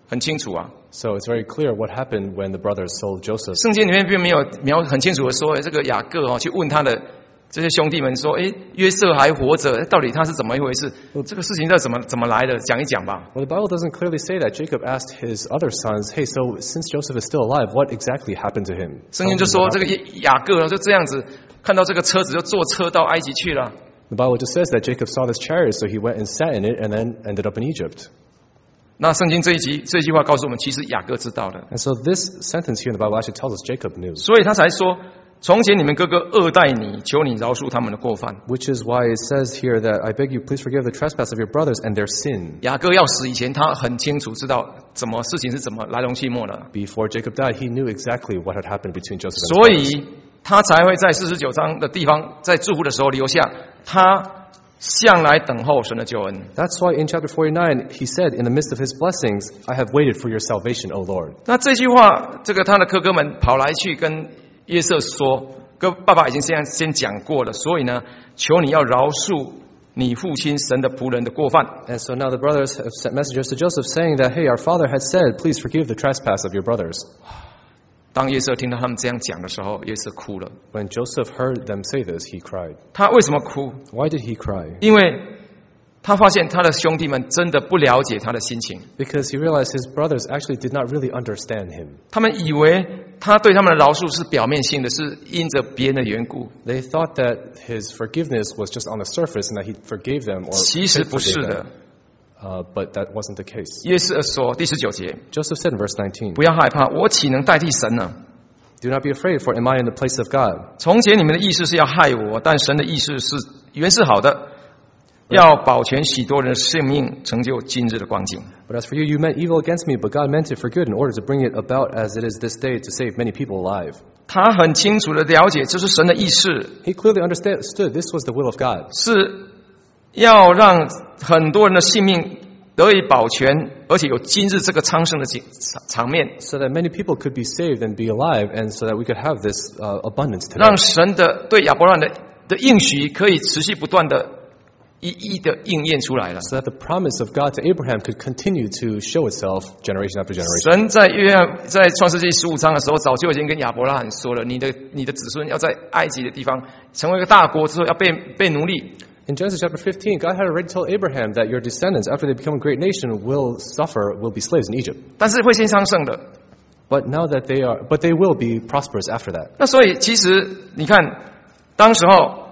很清楚啊。 So it's very clear what happened when the brothers sold Joseph. 圣经里面并没有很清楚的说，这个雅各去问他的这些兄弟们说，约瑟还活着，到底他是怎么一回事？这个事情怎么来的？讲一讲吧。 Well, the Bible doesn't clearly say that. Jacob asked his other sons, hey, so since Joseph is still alive, what exactly happened to him? 圣经就说这个雅各就这样子看到这个车子就坐车到埃及去了。 The Bible just says that Jacob saw this chariot, so he went and sat in it and then ended up in Egypt. 那圣经这句话告诉我们，其实雅各知道的， And so this sentence here in the Bible actually tells us Jacob knew. 所以他才说：从前你们哥哥恶待你，求你饶恕他们的过犯。 Which is why it says here that I beg you, please forgive the trespass of your brothers and their sin. 雅各要死以前，他很清楚知道事情是怎么来龙去脉的， Before Jacob died, he knew exactly what had happened between Joseph and his 所 brothers. 以他才会在49章的地方，在祝福的时候留下他向来等候神的救恩。 That's why in chapter 49, he said, in the midst of his blessings, I have waited for your salvation, O Lord. 那这句话，他的哥哥们跑来去跟约瑟说，跟爸爸已经先讲过了，所以呢，求你要饶恕你父亲神的仆人的过犯。 And so now the brothers have sent messengers to Joseph saying that, hey, our father had said, please forgive the trespass of your brothers. 当约瑟听到他们这样讲的时候，约瑟哭了。 When Joseph heard them say this, he cried. 他为什么哭？ Why did he cry? 因为他发现他的兄弟们真的不了解他的心情， Because he realized his brothers actually did not really understand him. 他们以为他对他们的饶恕是表面性的，是因着别人的缘故。 They thought that his forgiveness was just on the surface and that he forgave them or 其实不是 forgave 的 them.。But that wasn't the case. 约瑟说第19节， Joseph said in verse 19, 不要害怕，我岂能代替神呢？ Do not be afraid, for am I in the place of God? 从前你们的意思是要害我，但神的意思是原是好的，要保全许多人的性命，成就今日的光景。 But as for you, you meant evil against me, but God meant it for good in order to bring it about as it is this day to save many people alive. 他很清楚的了解，这是神的意思， He clearly understood this was the will of God, 是要让很多人的性命得以保全，而且有今日这个昌盛的场面， so that many people could be saved and be alive, and so that we could have this abundance today. 让神的对亚伯拉罕的应许可以持续不断的一一的应验出来了。 So that the promise of God to Abraham could continue to show itself generation after generation. 神在创世纪15章的时候，早就已经跟亚伯拉罕说了，你的子孙要在埃及的地方成为一个大国之后，要被奴隶。 In Genesis chapter 15, God had already told Abraham that your descendants, after they become a great nation, will be slaves in Egypt. 但是会先昌盛的。 But they will be prosperous after that. 那所以其实你看，当时候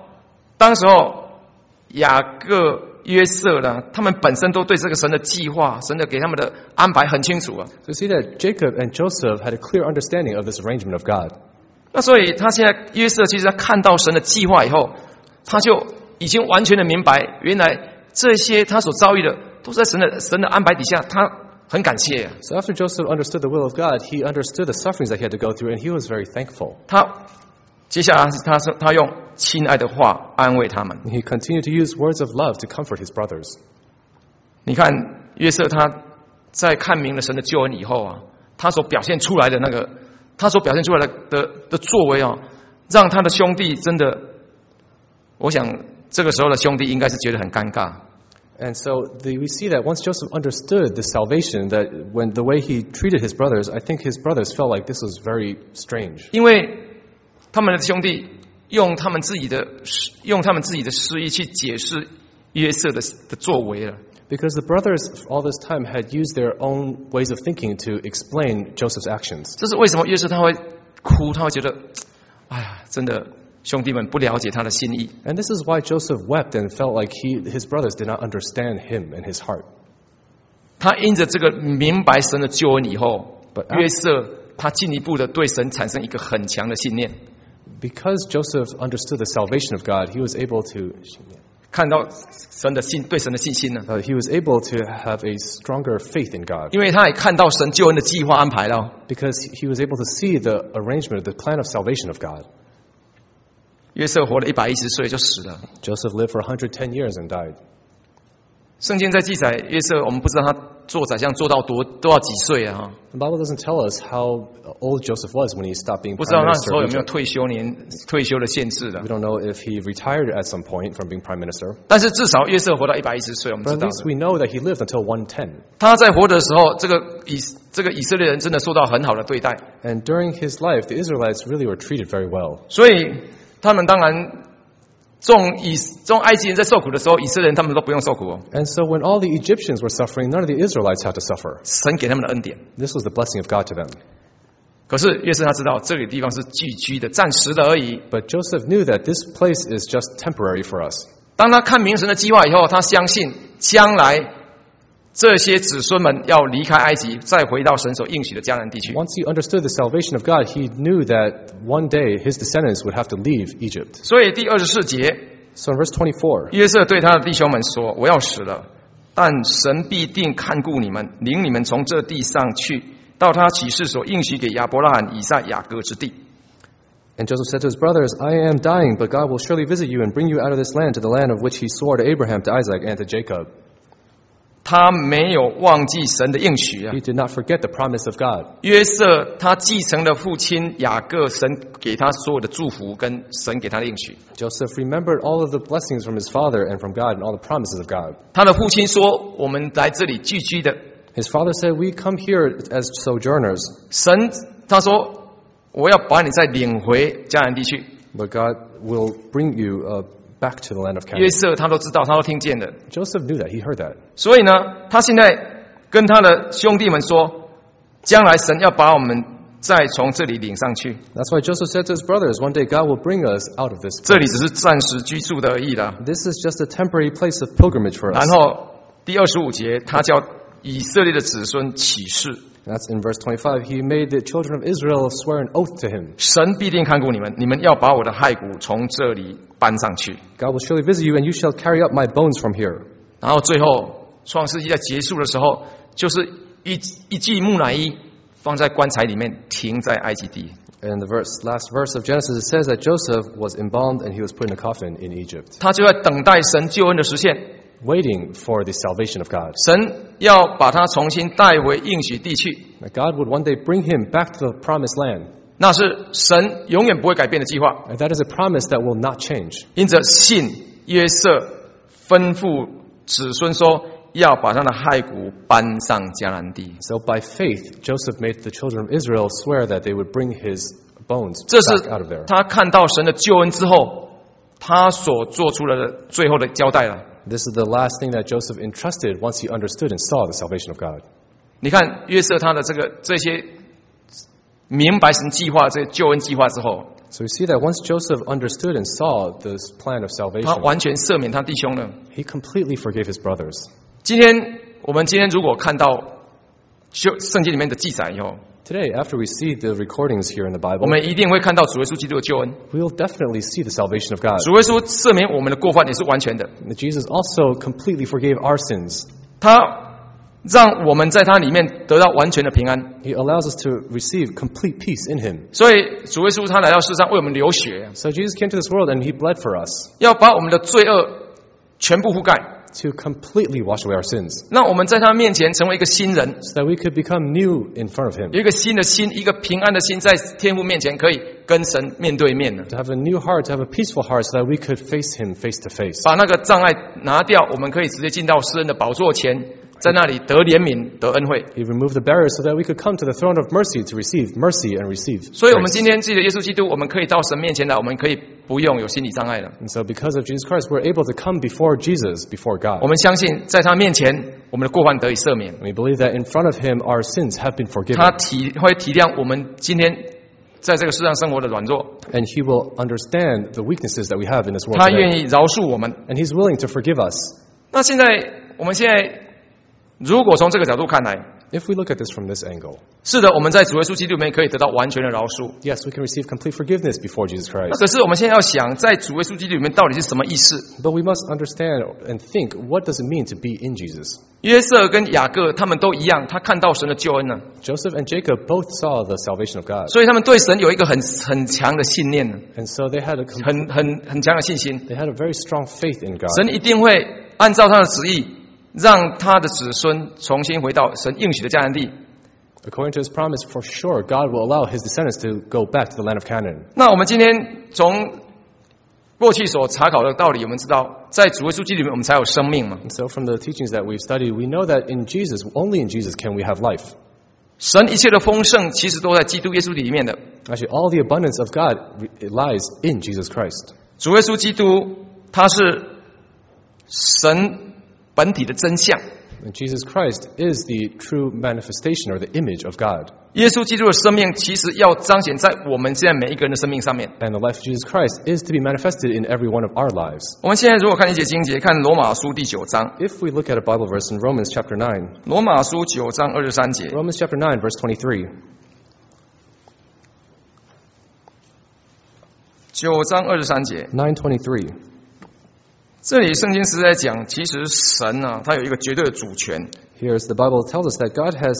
雅各、约瑟呢，他们本身都对这个神的计划、神的给他们的安排很清楚啊。 So you see that Jacob and Joseph had a clear understanding of this arrangement of God. 那所以他现在约瑟其实他看到神的计划以后，他就已经完全的明白，原来这些他所遭遇的都是在神的安排底下，他很感谢啊。 So after Joseph understood the will of God, he understood the sufferings that he had to go through, and he was very thankful. 接下来他用亲爱的话安慰他们。 And he continued to use words of love to comfort his brothers. 你看约瑟他在看明了神的救恩以后啊，他所表现出来的作为啊，让他的兄弟真的，我想这个时候的兄弟应该是觉得很尴尬。 And so we see that once Joseph understood the salvation, that when the way he treated his brothers, I think his brothers felt like this was very strange. 因为他们的兄弟用他们自己的诗意去解释约瑟的作为了。 Because the brothers all this time had used their own ways of thinking to explain Joseph's actions. 这是为什么约瑟他会哭，他会觉得，哎呀，真的兄弟们不了解他的心意。 And this is why Joseph wept and felt like his brothers did not understand him and his heart. 他因着这个明白神的救恩以后， But 约瑟他进一步的对神产生一个很强的信念， Because Joseph understood the salvation of God, he was able to 看到对神的信心呢， he was able to have a stronger faith in God. 因为他也看到神救恩的计划安排了。 Because he was able to see the arrangement, the plan of salvation of God. 约瑟活了110岁就死了， Joseph lived for 110 years and died. 圣经在记载约瑟，我们不知道他做宰相做到多少几岁啊？ The Bible doesn't tell us how old Joseph was when he stopped being 不知 prime 道那 minister 时候 of 有没有 Egypt. 退休的限制的 We。don't know if he retired at some point from being prime minister. 但是至少约瑟活到110岁，我们 But 知 at 道 least 的。 we know that he lived until 110. 他在活的时候，这个以色列人真的受到很好的对待， And during his life, the Israelites really were treated very well. 所以他们当然众埃及人在受苦的时候，以色列人他们都不用受苦哦。 And so when all the Egyptians were suffering, none of the Israelites had to suffer. 神给他们的恩典。 This was the blessing of God to them. 可是约瑟他知道这个地方是寄居的、暂时的而已。 But Joseph knew that this place is just temporary for us. 当他看明神的计划以后，他相信将来这些子孙们要离开埃及，再回到神所应许的迦南地区。 Once he understood the salvation of God, he knew that one day his descendants would have to leave Egypt. 所以第24节， So in verse 24, 约瑟对他的弟兄们说：“我要死了，但神必定看顾你们，领你们从这地上去，到他起誓所应许给亚伯拉罕、以撒、雅各之地。” and Joseph said to his brothers, I am dying, but God will surely visit you and bring you out of this land to the land of which he swore to Abraham, to Isaac, and to Jacob. 他没有忘记神的应许啊 He！did not forget the promise of God. 约瑟他继承了父亲雅各神给他所有的祝福跟神给他的应许。 Joseph remembered all of the blessings from his father and from God and all the promises of God. 他的父亲说：“我们来这里寄居的。 His father said, we come here as sojourners, ” 神他说：“我要把你再领回迦南地去。 but God will bring you back to the land of ” Canaan. 约瑟他都知道，他都听见的。 Joseph knew that. He heard that. 所以呢，他现在跟他的兄弟们说：“将来神要把我们再从这里领上去， That's why Joseph said to his brothers, one day God will bring us out of this 这里 place. 只是暂时居住的而已啦。 This is just a temporary place of pilgrimage for ” us. 然后第25节，他叫以色列的子孙起誓， That's in verse 25. He made the children of Israel swear an oath to him. 神必定看顾你们，你们要把我的骸骨从这里搬上去。 God will surely visit you, and you shall carry up my bones from here. 然后最后创世纪在结束的时候，就是一具木乃伊放在棺材里面，停在埃及地。 In the last verse of Genesis, it says that Joseph was embalmed and he was put in a coffin in Egypt, 他就在等待神救恩的实现， waiting for the salvation of God. 神要把他重新带回应许地去。 That God would one day bring him back to the promised land. 那是神永远不会改变的计划。 And that is a promise that will not change. 因着信，约瑟吩咐子孙说，要把他的骸骨搬上迦南地。 So by faith, Joseph made the children of Israel swear that they would bring his bones 这是 back out of there. 他看到神的救恩之后，他所做出的最后的交代了。 This is the last thing that Joseph entrusted once he understood and saw the salvation of God. 你看约瑟他的这些明白神计划、这些救恩计划之后， So we see that once Joseph understood and saw this plan of 他 salvation, 完全赦免他弟兄了。 he completely forgave his brothers. 我们今天如果看到圣经里面的记载以后， Today, after we see the recordings here in the 我 Bible, 们一定会看到主耶稣基督的救恩。 we will definitely see the salvation of God. 主耶稣赦免我们的过犯也是完全的， That Jesus also completely forgave our sins. 他让我们在他里面得到完全的平安。 He allows us to receive complete peace in him. 所以主耶稣他来到世上为我们流血， So Jesus came to this world and he bled for us 要把我们的罪恶全部覆盖， to completely wash away our sins, 让我们在他面前成为一个新人， so that we could become new in front of him, 有一个新的心，一个平安的心，在天父面前可以跟神面对面的， to have a new heart, to have a peaceful heart, so that we could face him face to face. 把那个障碍拿掉，我们可以直接进到施恩的宝座前，在那里得怜悯、得恩惠。 He removed the barriers so that we could come to the throne of mercy to receive mercy and receive 所以，我们 grace. 今天记得耶稣基督，我们可以到神面前来，我们可以不用有心理障碍了。 And so because of Jesus Christ, we're able to come before Jesus, before 我 God. 们相信，在他面前，我们的过犯得以赦免。 We believe that in front of him, our sins have been 他 forgiven. 会体谅我们今天在这个世上生活的软弱， And he will understand the weaknesses that we have in this world 他 today. 愿意饶恕我们。 And he's willing to forgive us. 那我们现在如果从这个角度看来， If we look at this from this angle, 是的，我们在主耶稣基督里面可以得到完全的饶恕。 yes, we can receive complete forgiveness before Jesus 那 Christ. 可是我们现在要想，在主耶稣基督里面到底是什么意思？ But we must understand and think, what does it mean to be in Jesus? 约瑟跟雅各他们都一样，他看到神的救恩了， Joseph and Jacob both saw the salvation of God. 所以他们对神有一个很强的信念， And so they had 很强的信心。 they had a very strong faith in God. 神一定会按照他的旨意， 让他的子孙重新回到神应许的迦南地。 According to his promise, for sure, God will allow his descendants to go back to the land of Canaan. 那我们今天从过去所查考的道理，我们知道，在主耶稣基督里面，我们才有生命嘛。 And so from the teachings that we've studied, we know that in Jesus, only in Jesus can we have life. 神一切的丰盛，其实都在基督耶稣里面的。 Actually, all the abundance of God lies in Jesus Christ. 主耶稣基督，他是神本体的真相。 And Jesus Christ is the true manifestation or the image of God. 耶稣基督的生命，其实要彰显在我们现在每一个人的生命上面。 And the life of Jesus Christ is to be manifested in every one of our lives. 我们现在如果看一节经节，看罗马书第9章， If we look at a Bible verse in Romans chapter 9, 罗马书9章23节， Romans chapter 9, verse 23. 9章23节， 9:23. 这里圣经是在讲，其实神啊，他有一个绝对的主权。 Here's the Bible tells us that God has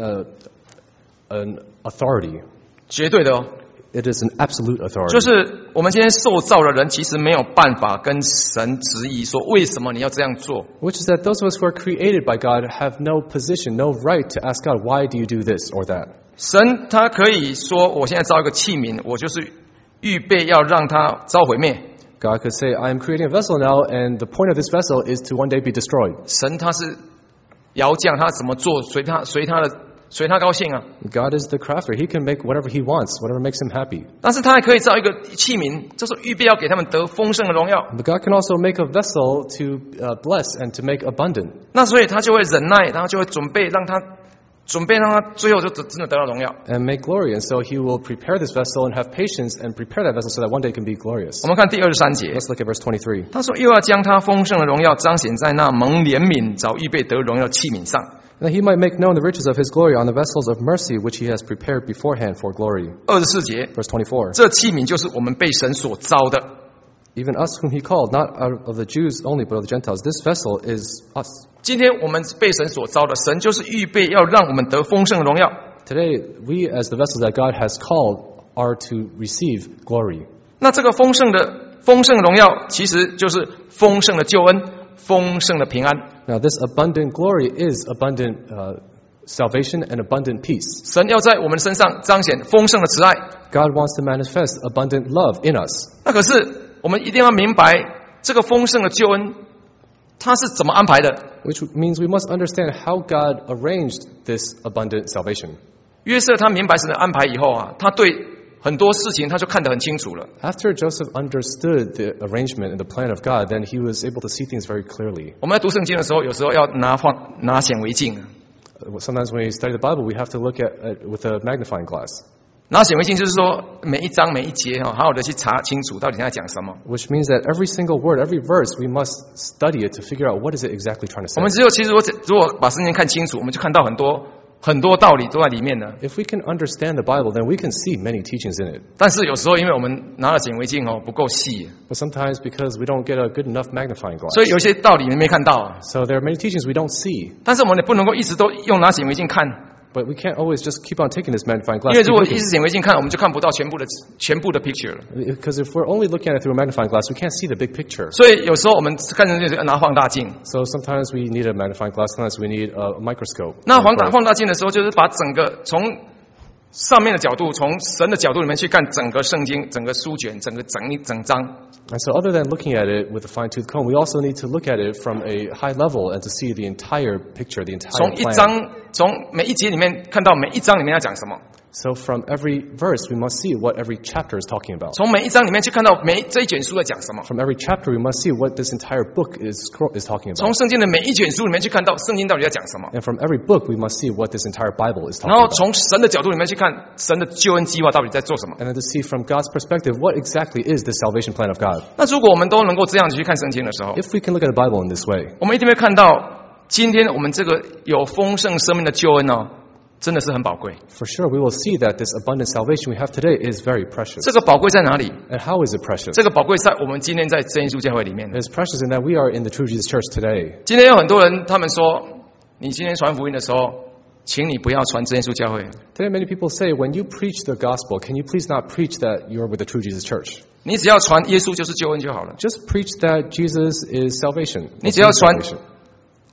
an authority. 绝对的哦， It is an absolute authority. 就是我们今天受造的人，其实没有办法跟神质疑说，为什么你要这样做？ Which is that those of us who are created by God have no position, no right to ask God, why do you do this or that? 神他可以说，我现在造一个器皿，我就是预备要让它遭毁灭。 God could say, I am creating a vessel now, and the point of this vessel is to one day be destroyed. 神他是窑匠，他怎么做随他高兴啊。 God is the crafter. He can make whatever he wants, whatever makes him happy. 但是他还可以造一个器皿，就是预备要给他们得丰盛的荣耀。 But God can also make a vessel to bless and to make abundant. 那所以他就会忍耐，然后就会准备让他最后就真的得到荣耀。 And make glory. And so he will prepare this vessel and have patience and prepare that vessel so that one day it can be glorious. 我们看第23节， Let's look at verse 23. 他说又要将他丰盛的荣耀彰显在那蒙怜悯、早预备得荣耀的器皿上。 That he might make known the riches of his glory on the vessels of mercy which he has prepared beforehand for glory. 24节， Verse 24. 这器皿就是我们被神所召的。 Even us whom he called, not out of the Jews only, but of the Gentiles. This vessel is us. 今天我们被神所召的，神就是预备要让我们得丰盛的荣耀。 Today, we as the vessels that God has called are to receive glory. 那这个丰盛的荣耀，其实就是丰盛的救恩、丰盛的平安。 Now, this abundant glory is abundant salvation and abundant peace. 神要在我们身上彰显丰盛的慈爱。 God wants to manifest abundant love in us. 那可是我们一定要明白，这个丰盛的救恩，它是怎么安排的？ Which means we must understand how God arranged this abundant salvation. 约瑟他明白神的安排以后啊，他对很多事情他就看得很清楚了。 After Joseph understood the arrangement and the plan of God, then he was able to see things very clearly. 我们在读圣经的时候，有时候要拿显微镜。 Sometimes when we study the Bible, we have to look at it with a magnifying glass. 拿显微镜就是说，每一章每一节好好的去查清楚到底他在讲什么。 Which means that every single word, every verse, we must study it to figure out what is it exactly trying to 我们 say. 只有其实如果把圣经看清楚，我们就看到很多道理都在里面的。 If we can understand the Bible, then we can see many teachings in it. 但是有时候因为我们拿了显微镜不够细， But sometimes because we don't get a good enough magnifying glass. 所以有些道理你没看到啊。 So there are many teachings we don't see. 但是我们也不能够一直都用拿显微镜看， But we can't always just keep on taking this magnifying 因 glass. 为如果 Keep 一 looking. 直显微镜看，我们就看不到全部的 picture 了。 Because if we're only looking at it through a magnifying glass, we can't see the big picture. 所以有时候我们看圣经就要拿放大镜。 So sometimes we need a magnifying glass, sometimes we need a microscope. 那放大镜的时候，就是把整个从上面的角度，从神的角度里面去看整个圣经、整个书卷、整章。 And so other than looking at it with a fine-tooth comb, we also need to look at it from a high level and to see the entire picture, the entire 从每一节里面看到每一章里面要讲什么， So from every verse, we must see what every chapter is talking about. 从每一章里面去看到这一卷书在讲什么， From every chapter, we must see what this entire book is talking 从 about. 圣经的每一卷书里面去看到圣经到底在讲什么， And from every book, we must see what this entire Bible is 然 talking 后 about. 从神的角度里面去看神的救恩计划到底在做什么。 And then to see from God's perspective, what exactly is the salvation plan of God? 那如果我们都能够这样子去看圣经的时候， If we can look at the Bible in this way, 我们一定会看到今天我们这个有丰盛生命的救恩真的是很宝贵。 for sure we will see that this abundant salvation we have today is very precious. 这个宝贵在哪里？ And how is it precious? 这个宝贵在我们今天在真耶稣教会里面。 It is precious in that we are in the True Jesus Church today. 今天有很多人，他们说，你今天传福音的时候，请你不要传真耶稣教会， Today many people say, when you preach the gospel, can you please not preach that you're with the True Jesus Church? 你只要传耶稣就是救恩就好了。 Just preach that Jesus is salvation. 你只要传 Salvation.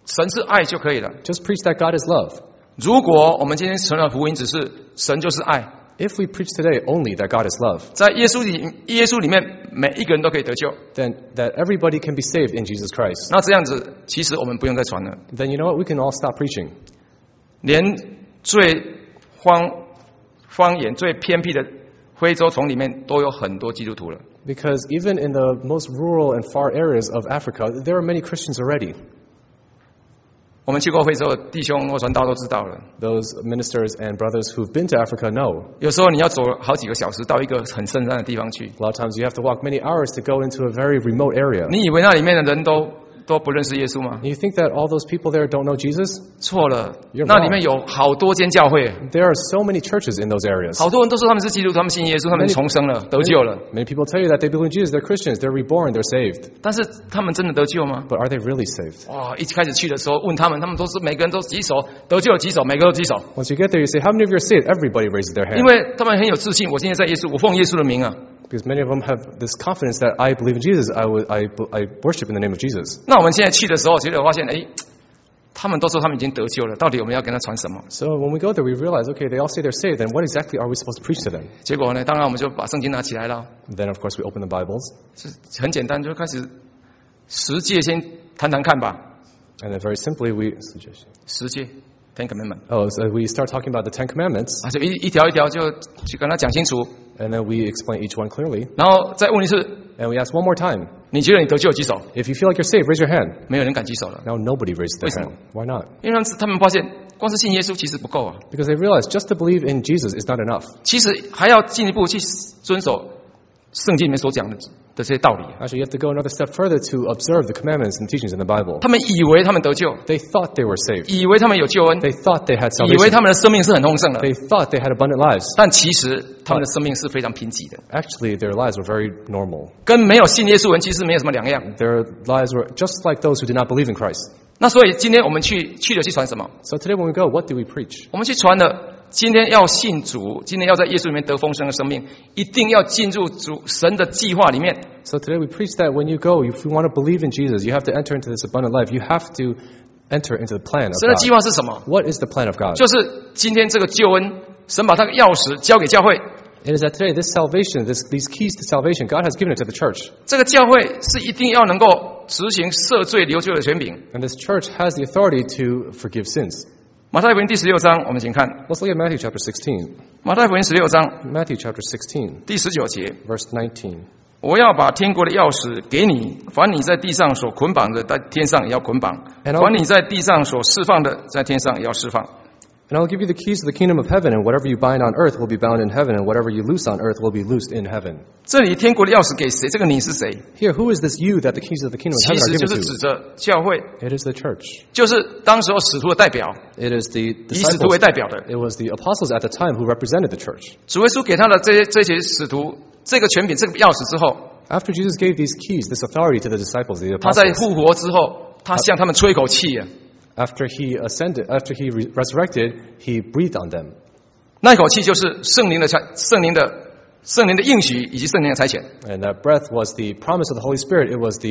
神是爱就可以了。 Just preach that God is love. 如果我们今天传的福音只是神就是爱， If we preach today only that God is love, 在耶稣里面每一个人都可以得救， then that everybody can be saved in Jesus Christ. 那这样子其实我们不用再传了。 Then you know what? We can all stop preaching. 连最荒野、最偏僻的非洲丛里面都有很多基督徒了。 Because even in the most rural and far areas of Africa, there are many Christians already. 我们去过非洲的弟兄或传道都知道了， Those ministers and brothers who've been to Africa know. 有时候你要走好几个小时到一个很深山的地方去， A lot of times you have to walk many hours to go into a very remote area. 你以为那里面的人都不认识耶稣吗？ You think that all those people there don't know Jesus? 错了， You're 那里面有好多间教会， There are so many churches in those areas. 好多人都说他们是基督徒，他们信耶稣，他们重生了，得救了。 Many people tell you that they believe in Jesus, they're Christians, they're reborn, they're saved. 但是他们真的得救吗？ But are they really saved? 哇！一开始去的时候问他们，他们都是每个人都举手，得救了举手，每个都举手， Once you get there, you say, how many of you are saved? Everybody raises their 因 hand. 为他们很有自信。我今天在耶稣，我奉耶稣的名啊。 Because many of them have this confidence that I believe in Jesus, I worship in the name of Jesus. 那我们现在去的时候，结果发现，他们都说他们已经得救了，到底我们要跟他传什么？ So when we go there, we realize, okay, they all say they're saved, then what exactly are we supposed to preach to them? 结果呢，当然我们就把圣经拿起来了， Then, of course, we open the Bibles, 是很简单，就开始十诫先谈谈看吧。 and then very simply, 十诫 Ten Commandments， so we start talking about the Ten Commandments, 就一条一条就去跟他讲清楚， and then we explain each one clearly, 然后再问一次， and we ask one more time, 你觉得你得救举手？ if you feel like you're saved, raise your hand. 没有人敢举手了， Now nobody raised their 为什么？ hand. Why not? 因为他们发现光是信耶稣其实不够啊， Because they realize just to believe in Jesus is not enough. 其实还要进一步去遵守圣经里面所讲的这些道理。 Actually, you have to go another step further to observe the commandments and teachings in the Bible. 他们以为他们得救， They thought they were saved. 以为他们有救恩， They thought they had 以为 salvation. 他们的生命是很丰盛的， They thought they had abundant lives. 但其实他们的生命是非常贫瘠的， Actually, their lives were very normal. 跟没有信耶稣人其实没有什么两样。 Their lives were just like those who did not believe in Christ. 那所以今天我们去传什么？ So today when we go, what do we preach? 我们去传的，今天要信主，今天要在耶稣里面得丰盛的生命，一定要进入神的计划里面。 So today we preach that when you go, if you want to believe in Jesus, you have to enter into this abundant life. You have to enter into the plan of 神的计 God. 划是什么？ What is the plan of God? 就是今天这个救恩，神把他的钥匙交给教会， It is that today, this salvation, these keys to salvation, God has given it to the church. 这个教会是一定要能够执行赦罪流罪的权柄。 And this church has the authority to forgive sins. 马太福音第16章，我们请看 Let's look at Matthew chapter 16. 马太福音16章 Matthew chapter 16, 第19节。 verse 19. 我要把天国的钥匙给你，凡你在地上所捆绑的，在天上也要捆绑； And I'll- 凡你在地上所释放的，在天上也要释放。 And I'll give you the keys to the kingdom of heaven, and whatever you bind on earth will be bound in heaven, and whatever you loose on earth will be loosed in heaven. 这里天国的钥匙给谁？这个你是谁？ Here, who is this you that the keys of the kingdom of 其 heaven 实 are 就 given 是指 to? 着教会， It is the church. 就是当时候使徒的代表， It is the 以使徒为 disciples. 代表的。 It was the apostles at the time who represented the church. 主耶稣给他的这些使徒这个权柄、这个钥匙之后， After Jesus gave these keys, this authority to the disciples, the 他在 apostles, 复活之后，他向他们吹口气啊， after he ascended, after he resurrected, he breathed on them. 那一口气就是圣灵的应许以及圣灵的差遣。 And that breath was the promise of the Holy Spirit. It was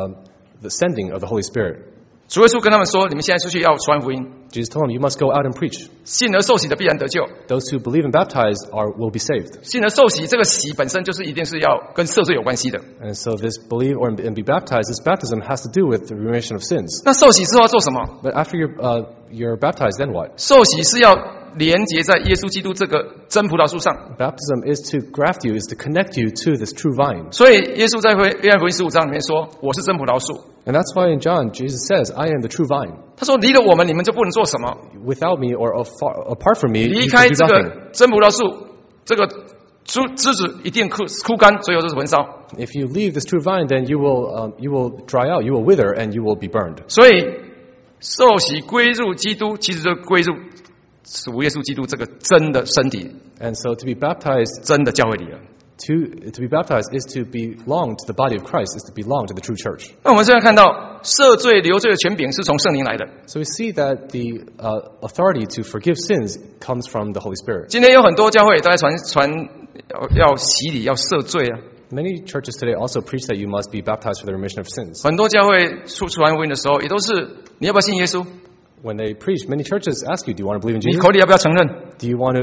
the sending of the Holy Spirit. 主耶稣跟他们说：“你们现在出去要传福音， Jesus told them, you must go out and preach. 信而受洗的必然得救。 Those who believe and baptize will be saved. 信而受洗，这个洗本身就是一定是要跟赦罪有关系的。 And so this believe and be baptized, this baptism has to do with the remission of sins. 那受洗之后要做什么？ But after you're baptized, then what? 受洗是要连结在耶稣基督这个真葡萄树上。 Baptism is to graft you, is to connect you to this true vine. 所以耶稣在约翰福音15章里面说：“我是真葡萄树。 And that's why in John, Jesus says, I am the true vine. ” 他说：“离了我们，你们就不能做什么。 Without me or apart from me, 离 you 开 can do 这 nothing. 个真葡萄树，这个枝子一定枯干，最后就是焚烧。 If you leave this true vine, then you will dry out, you will wither, and you will be burned. 所以受洗归入基督，其实就归入主耶稣基督这个真的身体、 And so to be baptized, 真的教会里了。 to be baptized is to belong to the body of Christ, is to belong to the true church. 那我们现在看到赦罪流罪的权柄是从圣灵来的。 So we see that the authority to forgive sins comes from the Holy Spirit. 今天有很多教会都在传要洗礼、要赦罪啊。 Many churches today also preach that you must be baptized for the remission of sins. 很多教会传福音的时候，也都是你要不要信耶稣？ When they preach, many churches ask you, "Do you want to believe in 你 Jesus? 口里要不要承认？ Do you want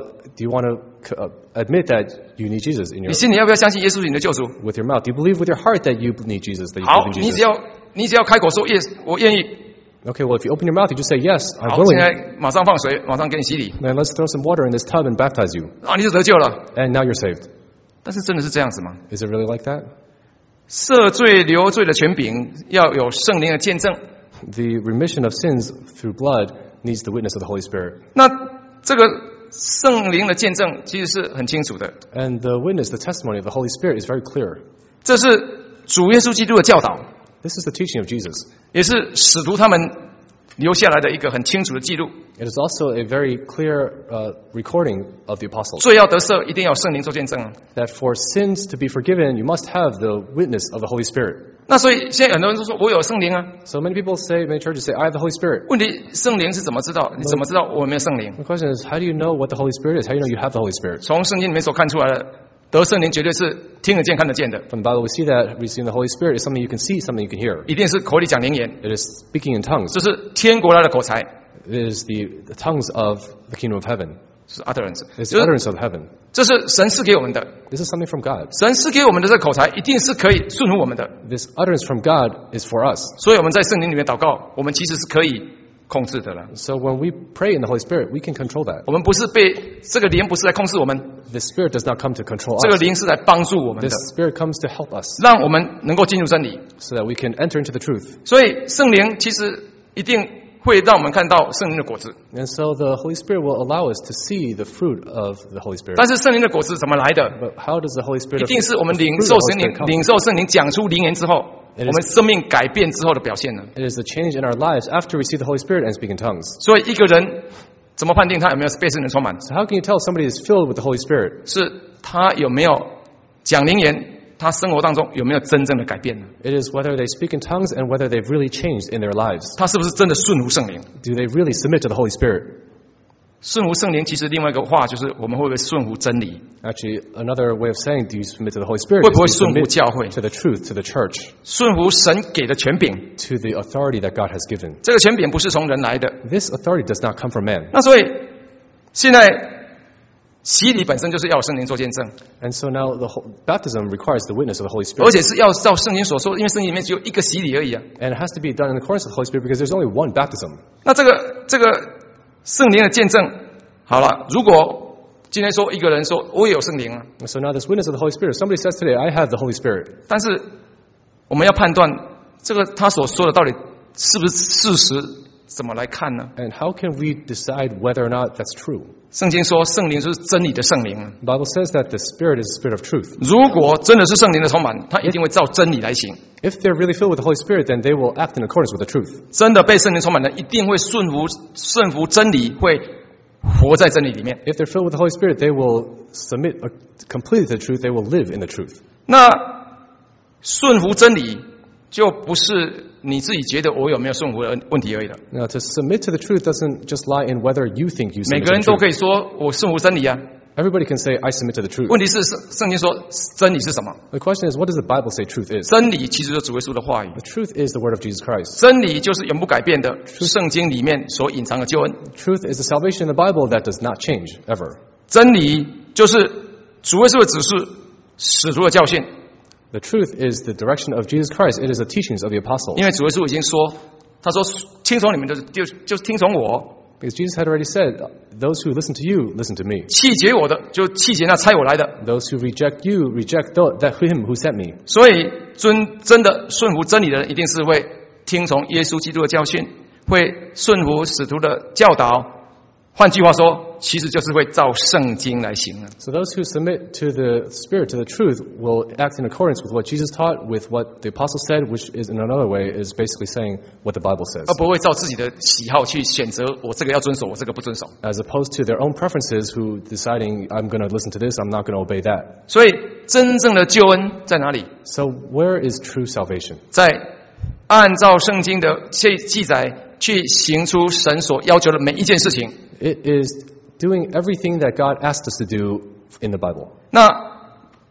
to admit that you need Jesus in 你 your 心里要不要相信耶稣是你的救主？ with your mouth? Do you believe with your heart that you need Jesus, that you 好， believe in 你 Jesus?" 只要开口说 yes， 我愿意。 Okay, well, if you open your mouth, you just say yes, I'm 好，现 willing. 在马上放水，马上给你洗礼， Then let's throw some water in this tub and baptize you, 啊，你就得救了。 and now you're saved. 但是真的是这样子吗？ Is it really like that? 赦罪流罪的权柄要有圣灵的见证。 The remission of sins through blood needs the witness of the Holy Spirit. 那这个圣灵的见证其实是很清楚的， And the witness, the testimony of the Holy Spirit is very clear. 这是主耶稣基督的教导， This is the teaching of Jesus. 也是使徒他们留下来的一个很清楚的记录。 It is also a very clear recording of the apostles. 罪要得赦，一定要有圣灵做见证啊。 That for sins to be forgiven, you must have the witness of the Holy Spirit. 那所以现在很多人都说我有圣灵啊， So many people say, many churches say, I have the Holy Spirit. 问题圣灵是怎么知道？你怎么知道我有没有圣灵？ The question is, how do you know what the Holy Spirit is? How do you know you have the Holy Spirit? 从圣经里面所看出来的，得圣灵绝对是听得见、看得见的， From the Bible, we see that receiving the Holy Spirit is something you can see, something you can hear. 一定是口里讲灵言， It is speaking in tongues. 这是天国来的口才， It is the tongues of the kingdom of heaven. 是 utterance， It's 就 the 是 utterance of heaven. 这是神赐给我们的， This is something from God. 神赐给我们的这个口才，一定是可以顺服我们的。 This utterance from God is for us. 所以我们在圣灵里面祷告，我们其实是可以控制的了。 So when we pray in the Holy Spirit, we can control that. 我们不是被这个灵不是来控制我们， The Spirit does not come to control 这个 us. 灵是来帮助我们的 This，Spirit comes to help us 让我们能够进入真理。 so that we can enter into the truth. 所以圣灵其实一定会让我们看到圣灵的果子。 And so the Holy Spirit will allow us to see the fruit of the Holy Spirit. 但是圣灵的果子怎么来的？ But how does the Holy Spirit 一定是我们 the 领 fruit 受 of the 圣 Holy 灵 Spirit、come? 领受圣灵讲出灵言之后， It is- 我们生命改变之后的表现呢？ It is the change in our lives after we see the Holy Spirit and speak in tongues. 所以一个人怎么判定他有没有被圣灵充满？ So how can you tell somebody is filled with the Holy Spirit? 是他有没有讲灵言，他生活当中有没有真正的改变呢？ It is whether they speak in tongues and whether they've really changed in their lives. 他是不是真的顺服圣灵？ Do they really submit to the Holy Spirit? 顺服圣灵其实另外一个话就是我们会不会顺服真理？ Actually, another way of saying do you submit to the Holy Spirit 会不会 is to 顺服 submit 教会？ to the truth, to the church, 顺服神给的权柄， to the authority that God has given. 这个权柄不是从人来的。 This authority does not come from man. 那所以现在洗礼本身就是要有圣灵做见证， And so now the whole, baptism requires the witness of the Holy 而 Spirit. 且是要照圣经所说，因为圣经里面只有一个洗礼而已啊。 And it has to be done in accordance with the Holy Spirit because there's only one baptism. 那这个圣灵的见证，好了，如果今天说一个人说我也有圣灵啊， And so now this witness of the Holy Spirit, if somebody says today, I have the Holy Spirit. 但是我们要判断这个他所说的到底是不是事实，怎么来看呢？ And how can we decide whether or not that's true? 圣经说圣灵就是真理的圣灵啊， The Bible says that the Spirit is the Spirit of truth. 如果真的是圣灵的充满，他一定会照真理来行。 If they're really filled with the Holy Spirit, then they will act in accordance with the truth. 真的被圣灵充满的，一定会顺服真理，会活在真理里面。 If they're filled with the Holy Spirit, they will submit completely to the truth. They will live in the truth. 那顺服真理，就不是你自己觉得我有没有顺服的问题而已了。 Now, to submit to the truth doesn't just lie in whether you think you 每 submit 个 to 人 the 都可 truth. 以说我顺服真理啊。 Everybody can say, I submit to the truth. 问题是圣经说真理是什么？ The question is, what does the Bible say truth is? 真理其实就是主耶稣的话语， The truth is the word of Jesus Christ. 真理就是永不改变的圣经里面所隐藏的救恩。 Truth is the salvation in the Bible that does not change, ever. 真理就是主耶稣的指示，使徒的教训。 The truth is the direction of Jesus Christ. It is the teachings of the apostles. 因为主耶稣已经说，他说听从你们的就听从我， Because Jesus had already said, those who listen to you, listen to me. 弃绝我的就弃绝那差我来的。 Those who reject you, reject him who sent me. 所以真的顺服真理的人，一定是会听从耶稣基督的教训，会顺服使徒的教导。换句话说，其实就是会照圣经来行了。 So those who submit to the Spirit, to the truth, will act in accordance with what Jesus taught, with what the apostles said, which is in another way is basically saying what the Bible says. 而不会照自己的喜好去选择，我这个要遵守，我这个不遵守。 As opposed to their own preferences who deciding, I'm going to listen to this, I'm not going to obey that. 所以真正的救恩在哪里？ So where is true salvation? 在按照圣经的记载去行出神所要求的每一件事情。 It is doing everything that God asked us to do in the Bible. 那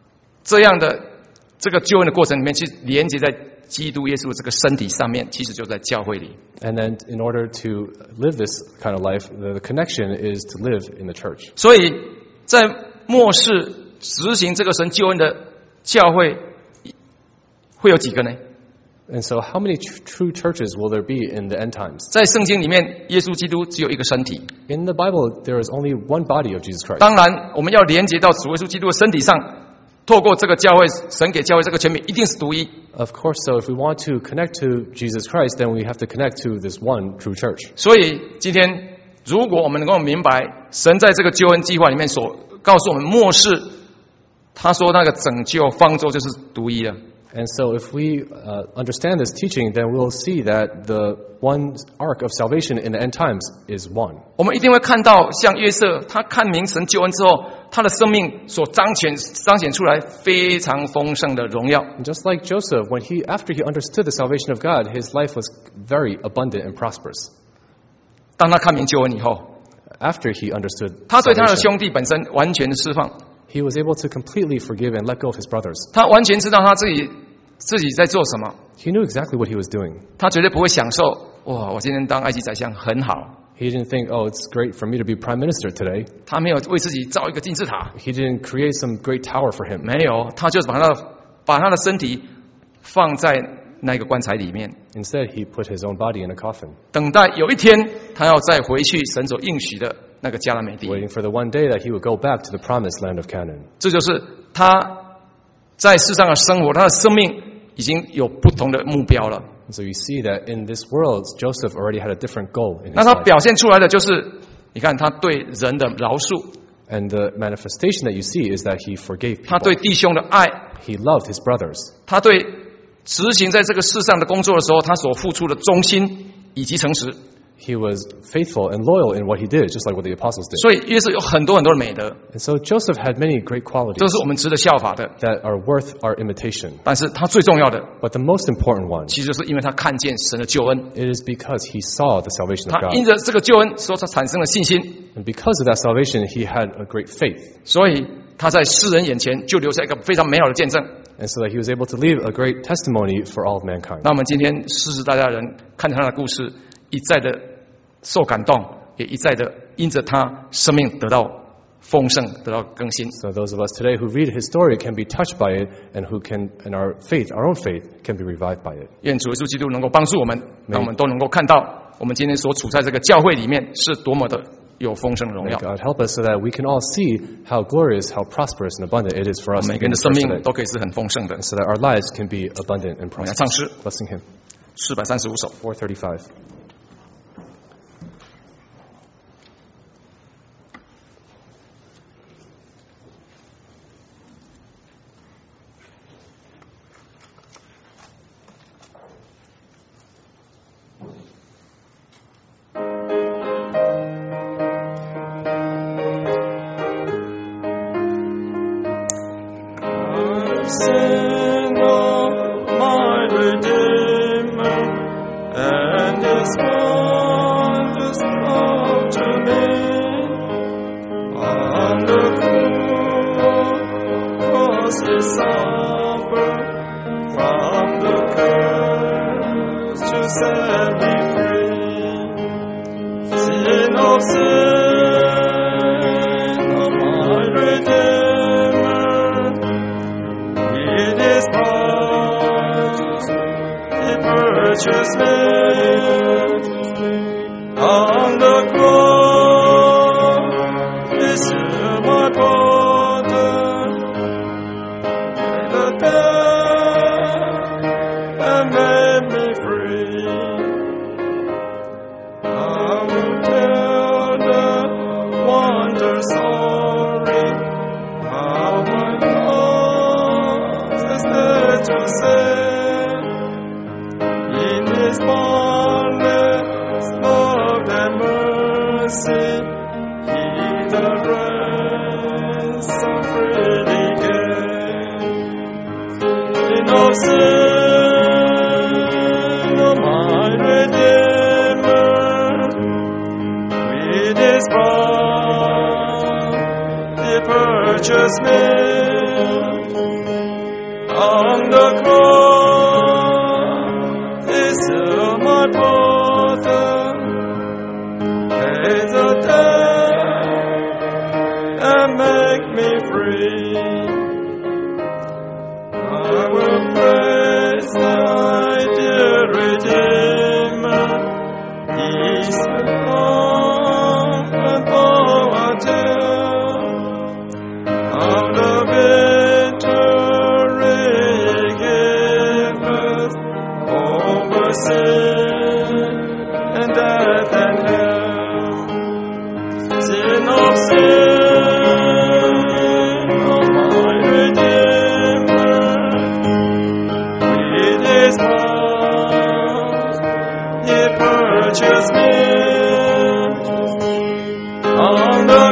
这样的这个救恩的过程里面，去连接在基督耶稣的这个身体上面，其实就在教会里。 And then in order to live this kind of life, the connection is to live in the church. 所以在末世执行这个神救恩的教会会有几个呢？ And so how many true churches will there be in the end times? 在圣经里面，耶稣基督只有一个身体。 In the Bible, there is only one body of Jesus Christ. 当然，我们要连接到主耶稣基督的身体上，透过这个教会，神给教会这个权柄，一定是独一。 Of course, so if we want to connect to Jesus Christ, then we have to connect to this one true church. 所以今天，如果我们能够明白神在这个救恩计划里面所告诉我们末世，他说那个拯救方舟就是独一了。 And so if we understand this teaching, then we'll see that the one arc of salvation in the end times is one. 我们一定会看到，像约瑟，他看明神救恩之后，他的生命所彰显出来非常丰盛的荣耀。 And just like Joseph, after he understood the salvation of God, his life was very abundant and prosperous. 当他看明救恩以后， After he understood 他对他的 salvation, 兄弟本身完全的释放， he was able to completely forgive and let go of his brothers. 他完全知道他自己在做什么， He knew exactly what he was doing. 他绝对不会享受哇，我今天当埃及宰相很好。 He didn't think, oh, it's great for me to be prime minister today. 他没有为自己造一个金字塔， He didn't create some great tower for him. 没有，他就是把他的身体放在那个棺材里面， Instead, he put his own body in a coffin, 等待有一天他要再回去神所应许的那个迦南美地。 waiting for the one day that he would go back to the promised land of Canaan. 这就是他在世上的生活，他的生命已经有不同的目标了。 And so you see that in this world, Joseph already had a different goal in 那 his 他 life. 表现出来的就是，你看他对人的饶恕， And the manifestation that you see is that he forgave 他对 people. 弟兄的爱， He loved his brothers. 他对执行在这个世上的工作的时候，他所付出的忠心以及诚实。 He was faithful and loyal in what he did, just like what the apostles did. 所以约瑟有很多很多的美德， And so Joseph had many great 这 qualities 是我们值得效法的。 that are worth our imitation. 但是他最重要的， But the most important one, 其实就是因为他看见神的救恩， it is because he saw the salvation 他 of 因 God. 着这个救恩所产生的信心， And because of that salvation, he had a great faith. 所以他在世人眼前就留下一个非常美好的见证。 And so that he was able to leave a great testimony for all of mankind. 那我们今天世世代代人看着他的故事，一再的受感动，也一再的因着他生命得到丰盛，得到更新。 So those of us today who read his story can be touched by it, and our own faith, can be revived by it. 愿主耶稣基督能够帮助我们，让我们都能够看到我们今天所处在这个教会里面是多么的有丰盛的荣 May 耀。 God help us so that we can all see how glorious, how prosperous and abundant it is for us 每 to 个 be 人 in 的 the 生 church 命 today, 都可以是很丰盛的。 so that our lives can be abundant and 我们来唱诗 prosperous. Blessing him. 435首。 435. Sing of my Redeemer and His wondrous love to me. On the cruel cross He suffered from the curse to set me free. Sin of sin, of my Redeemer. It is Christ, He purchased me on the cross. He sealed my pardon, paid the debt, and made me free. I will tell the wonder story, how my God is there to save. In His boundless love and mercy, He the ransom freely gave. In no sin, of my Redeemer, with His blood He purchased me. On the cross is my pardon. Pay the debt and make me free. I will praise thy dear Redeemer. He's come and bore our tale of the victory he gave us over sin and death and hell. Sin of sin, of my Redeemer, with his blood he purchased me. On the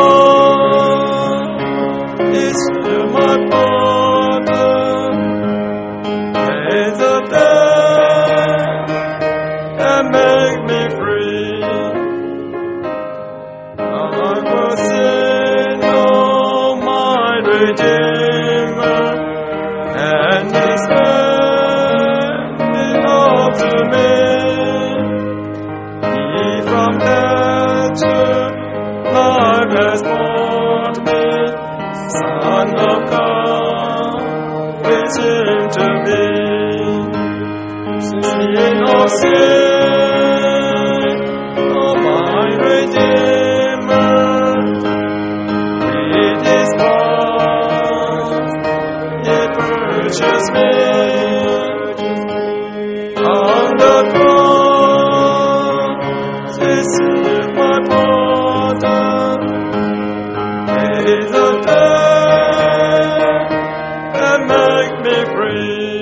cross is still my pardon. Pay the debt and make me free. I was sin, oh my Redeemer, and his hand belonged to me. He from death to life has brought me, Son of God, with him to be. Sin of sin, oh my Redeemer, with his blood he purchased me. On the cross is my pardon. Pay the debt and make me free.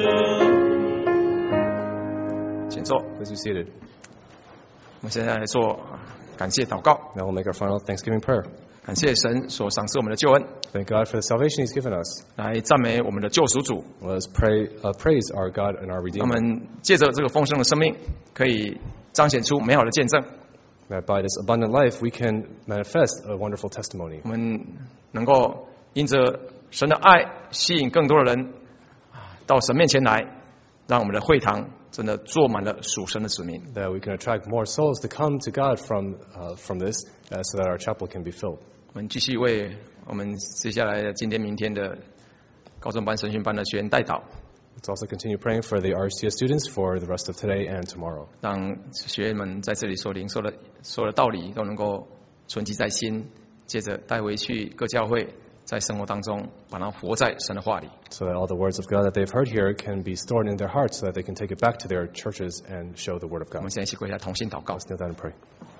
请坐。 Please be seated. 我们现在来做感谢祷告， Now we'll make our final Thanksgiving prayer. 感谢神所赏赐我们的救恩， Thank God for the salvation He's given us. 来赞美我们的救赎主。 Let us praise our God and our 我 Redeemer. 们借着这个丰盛的生命，可以彰显出美好的见证。 That by this abundant life we can manifest a wonderful testimony. 我们能够因着神的爱，吸引更多的人到神面前来，让我们的会堂真的坐满了属神的子民。 That we can attract more souls to come to God from this, so that our chapel can be filled. 我们继续为我们接下来的今天、明天的高中班、神训班的学员代祷， Let's also continue praying for the RCS students for the rest of today and tomorrow. 让学员们在这里所领受的所有的道理都能够存记在心，接着带回去各教会，在生活当中把它活在神的话里。 So that all the words of God that they've heard here can be stored in their hearts, so that they can take it back to their churches and show the word of 我们 God. 现在一起跪下同心祷告。 Let's kneel down and pray.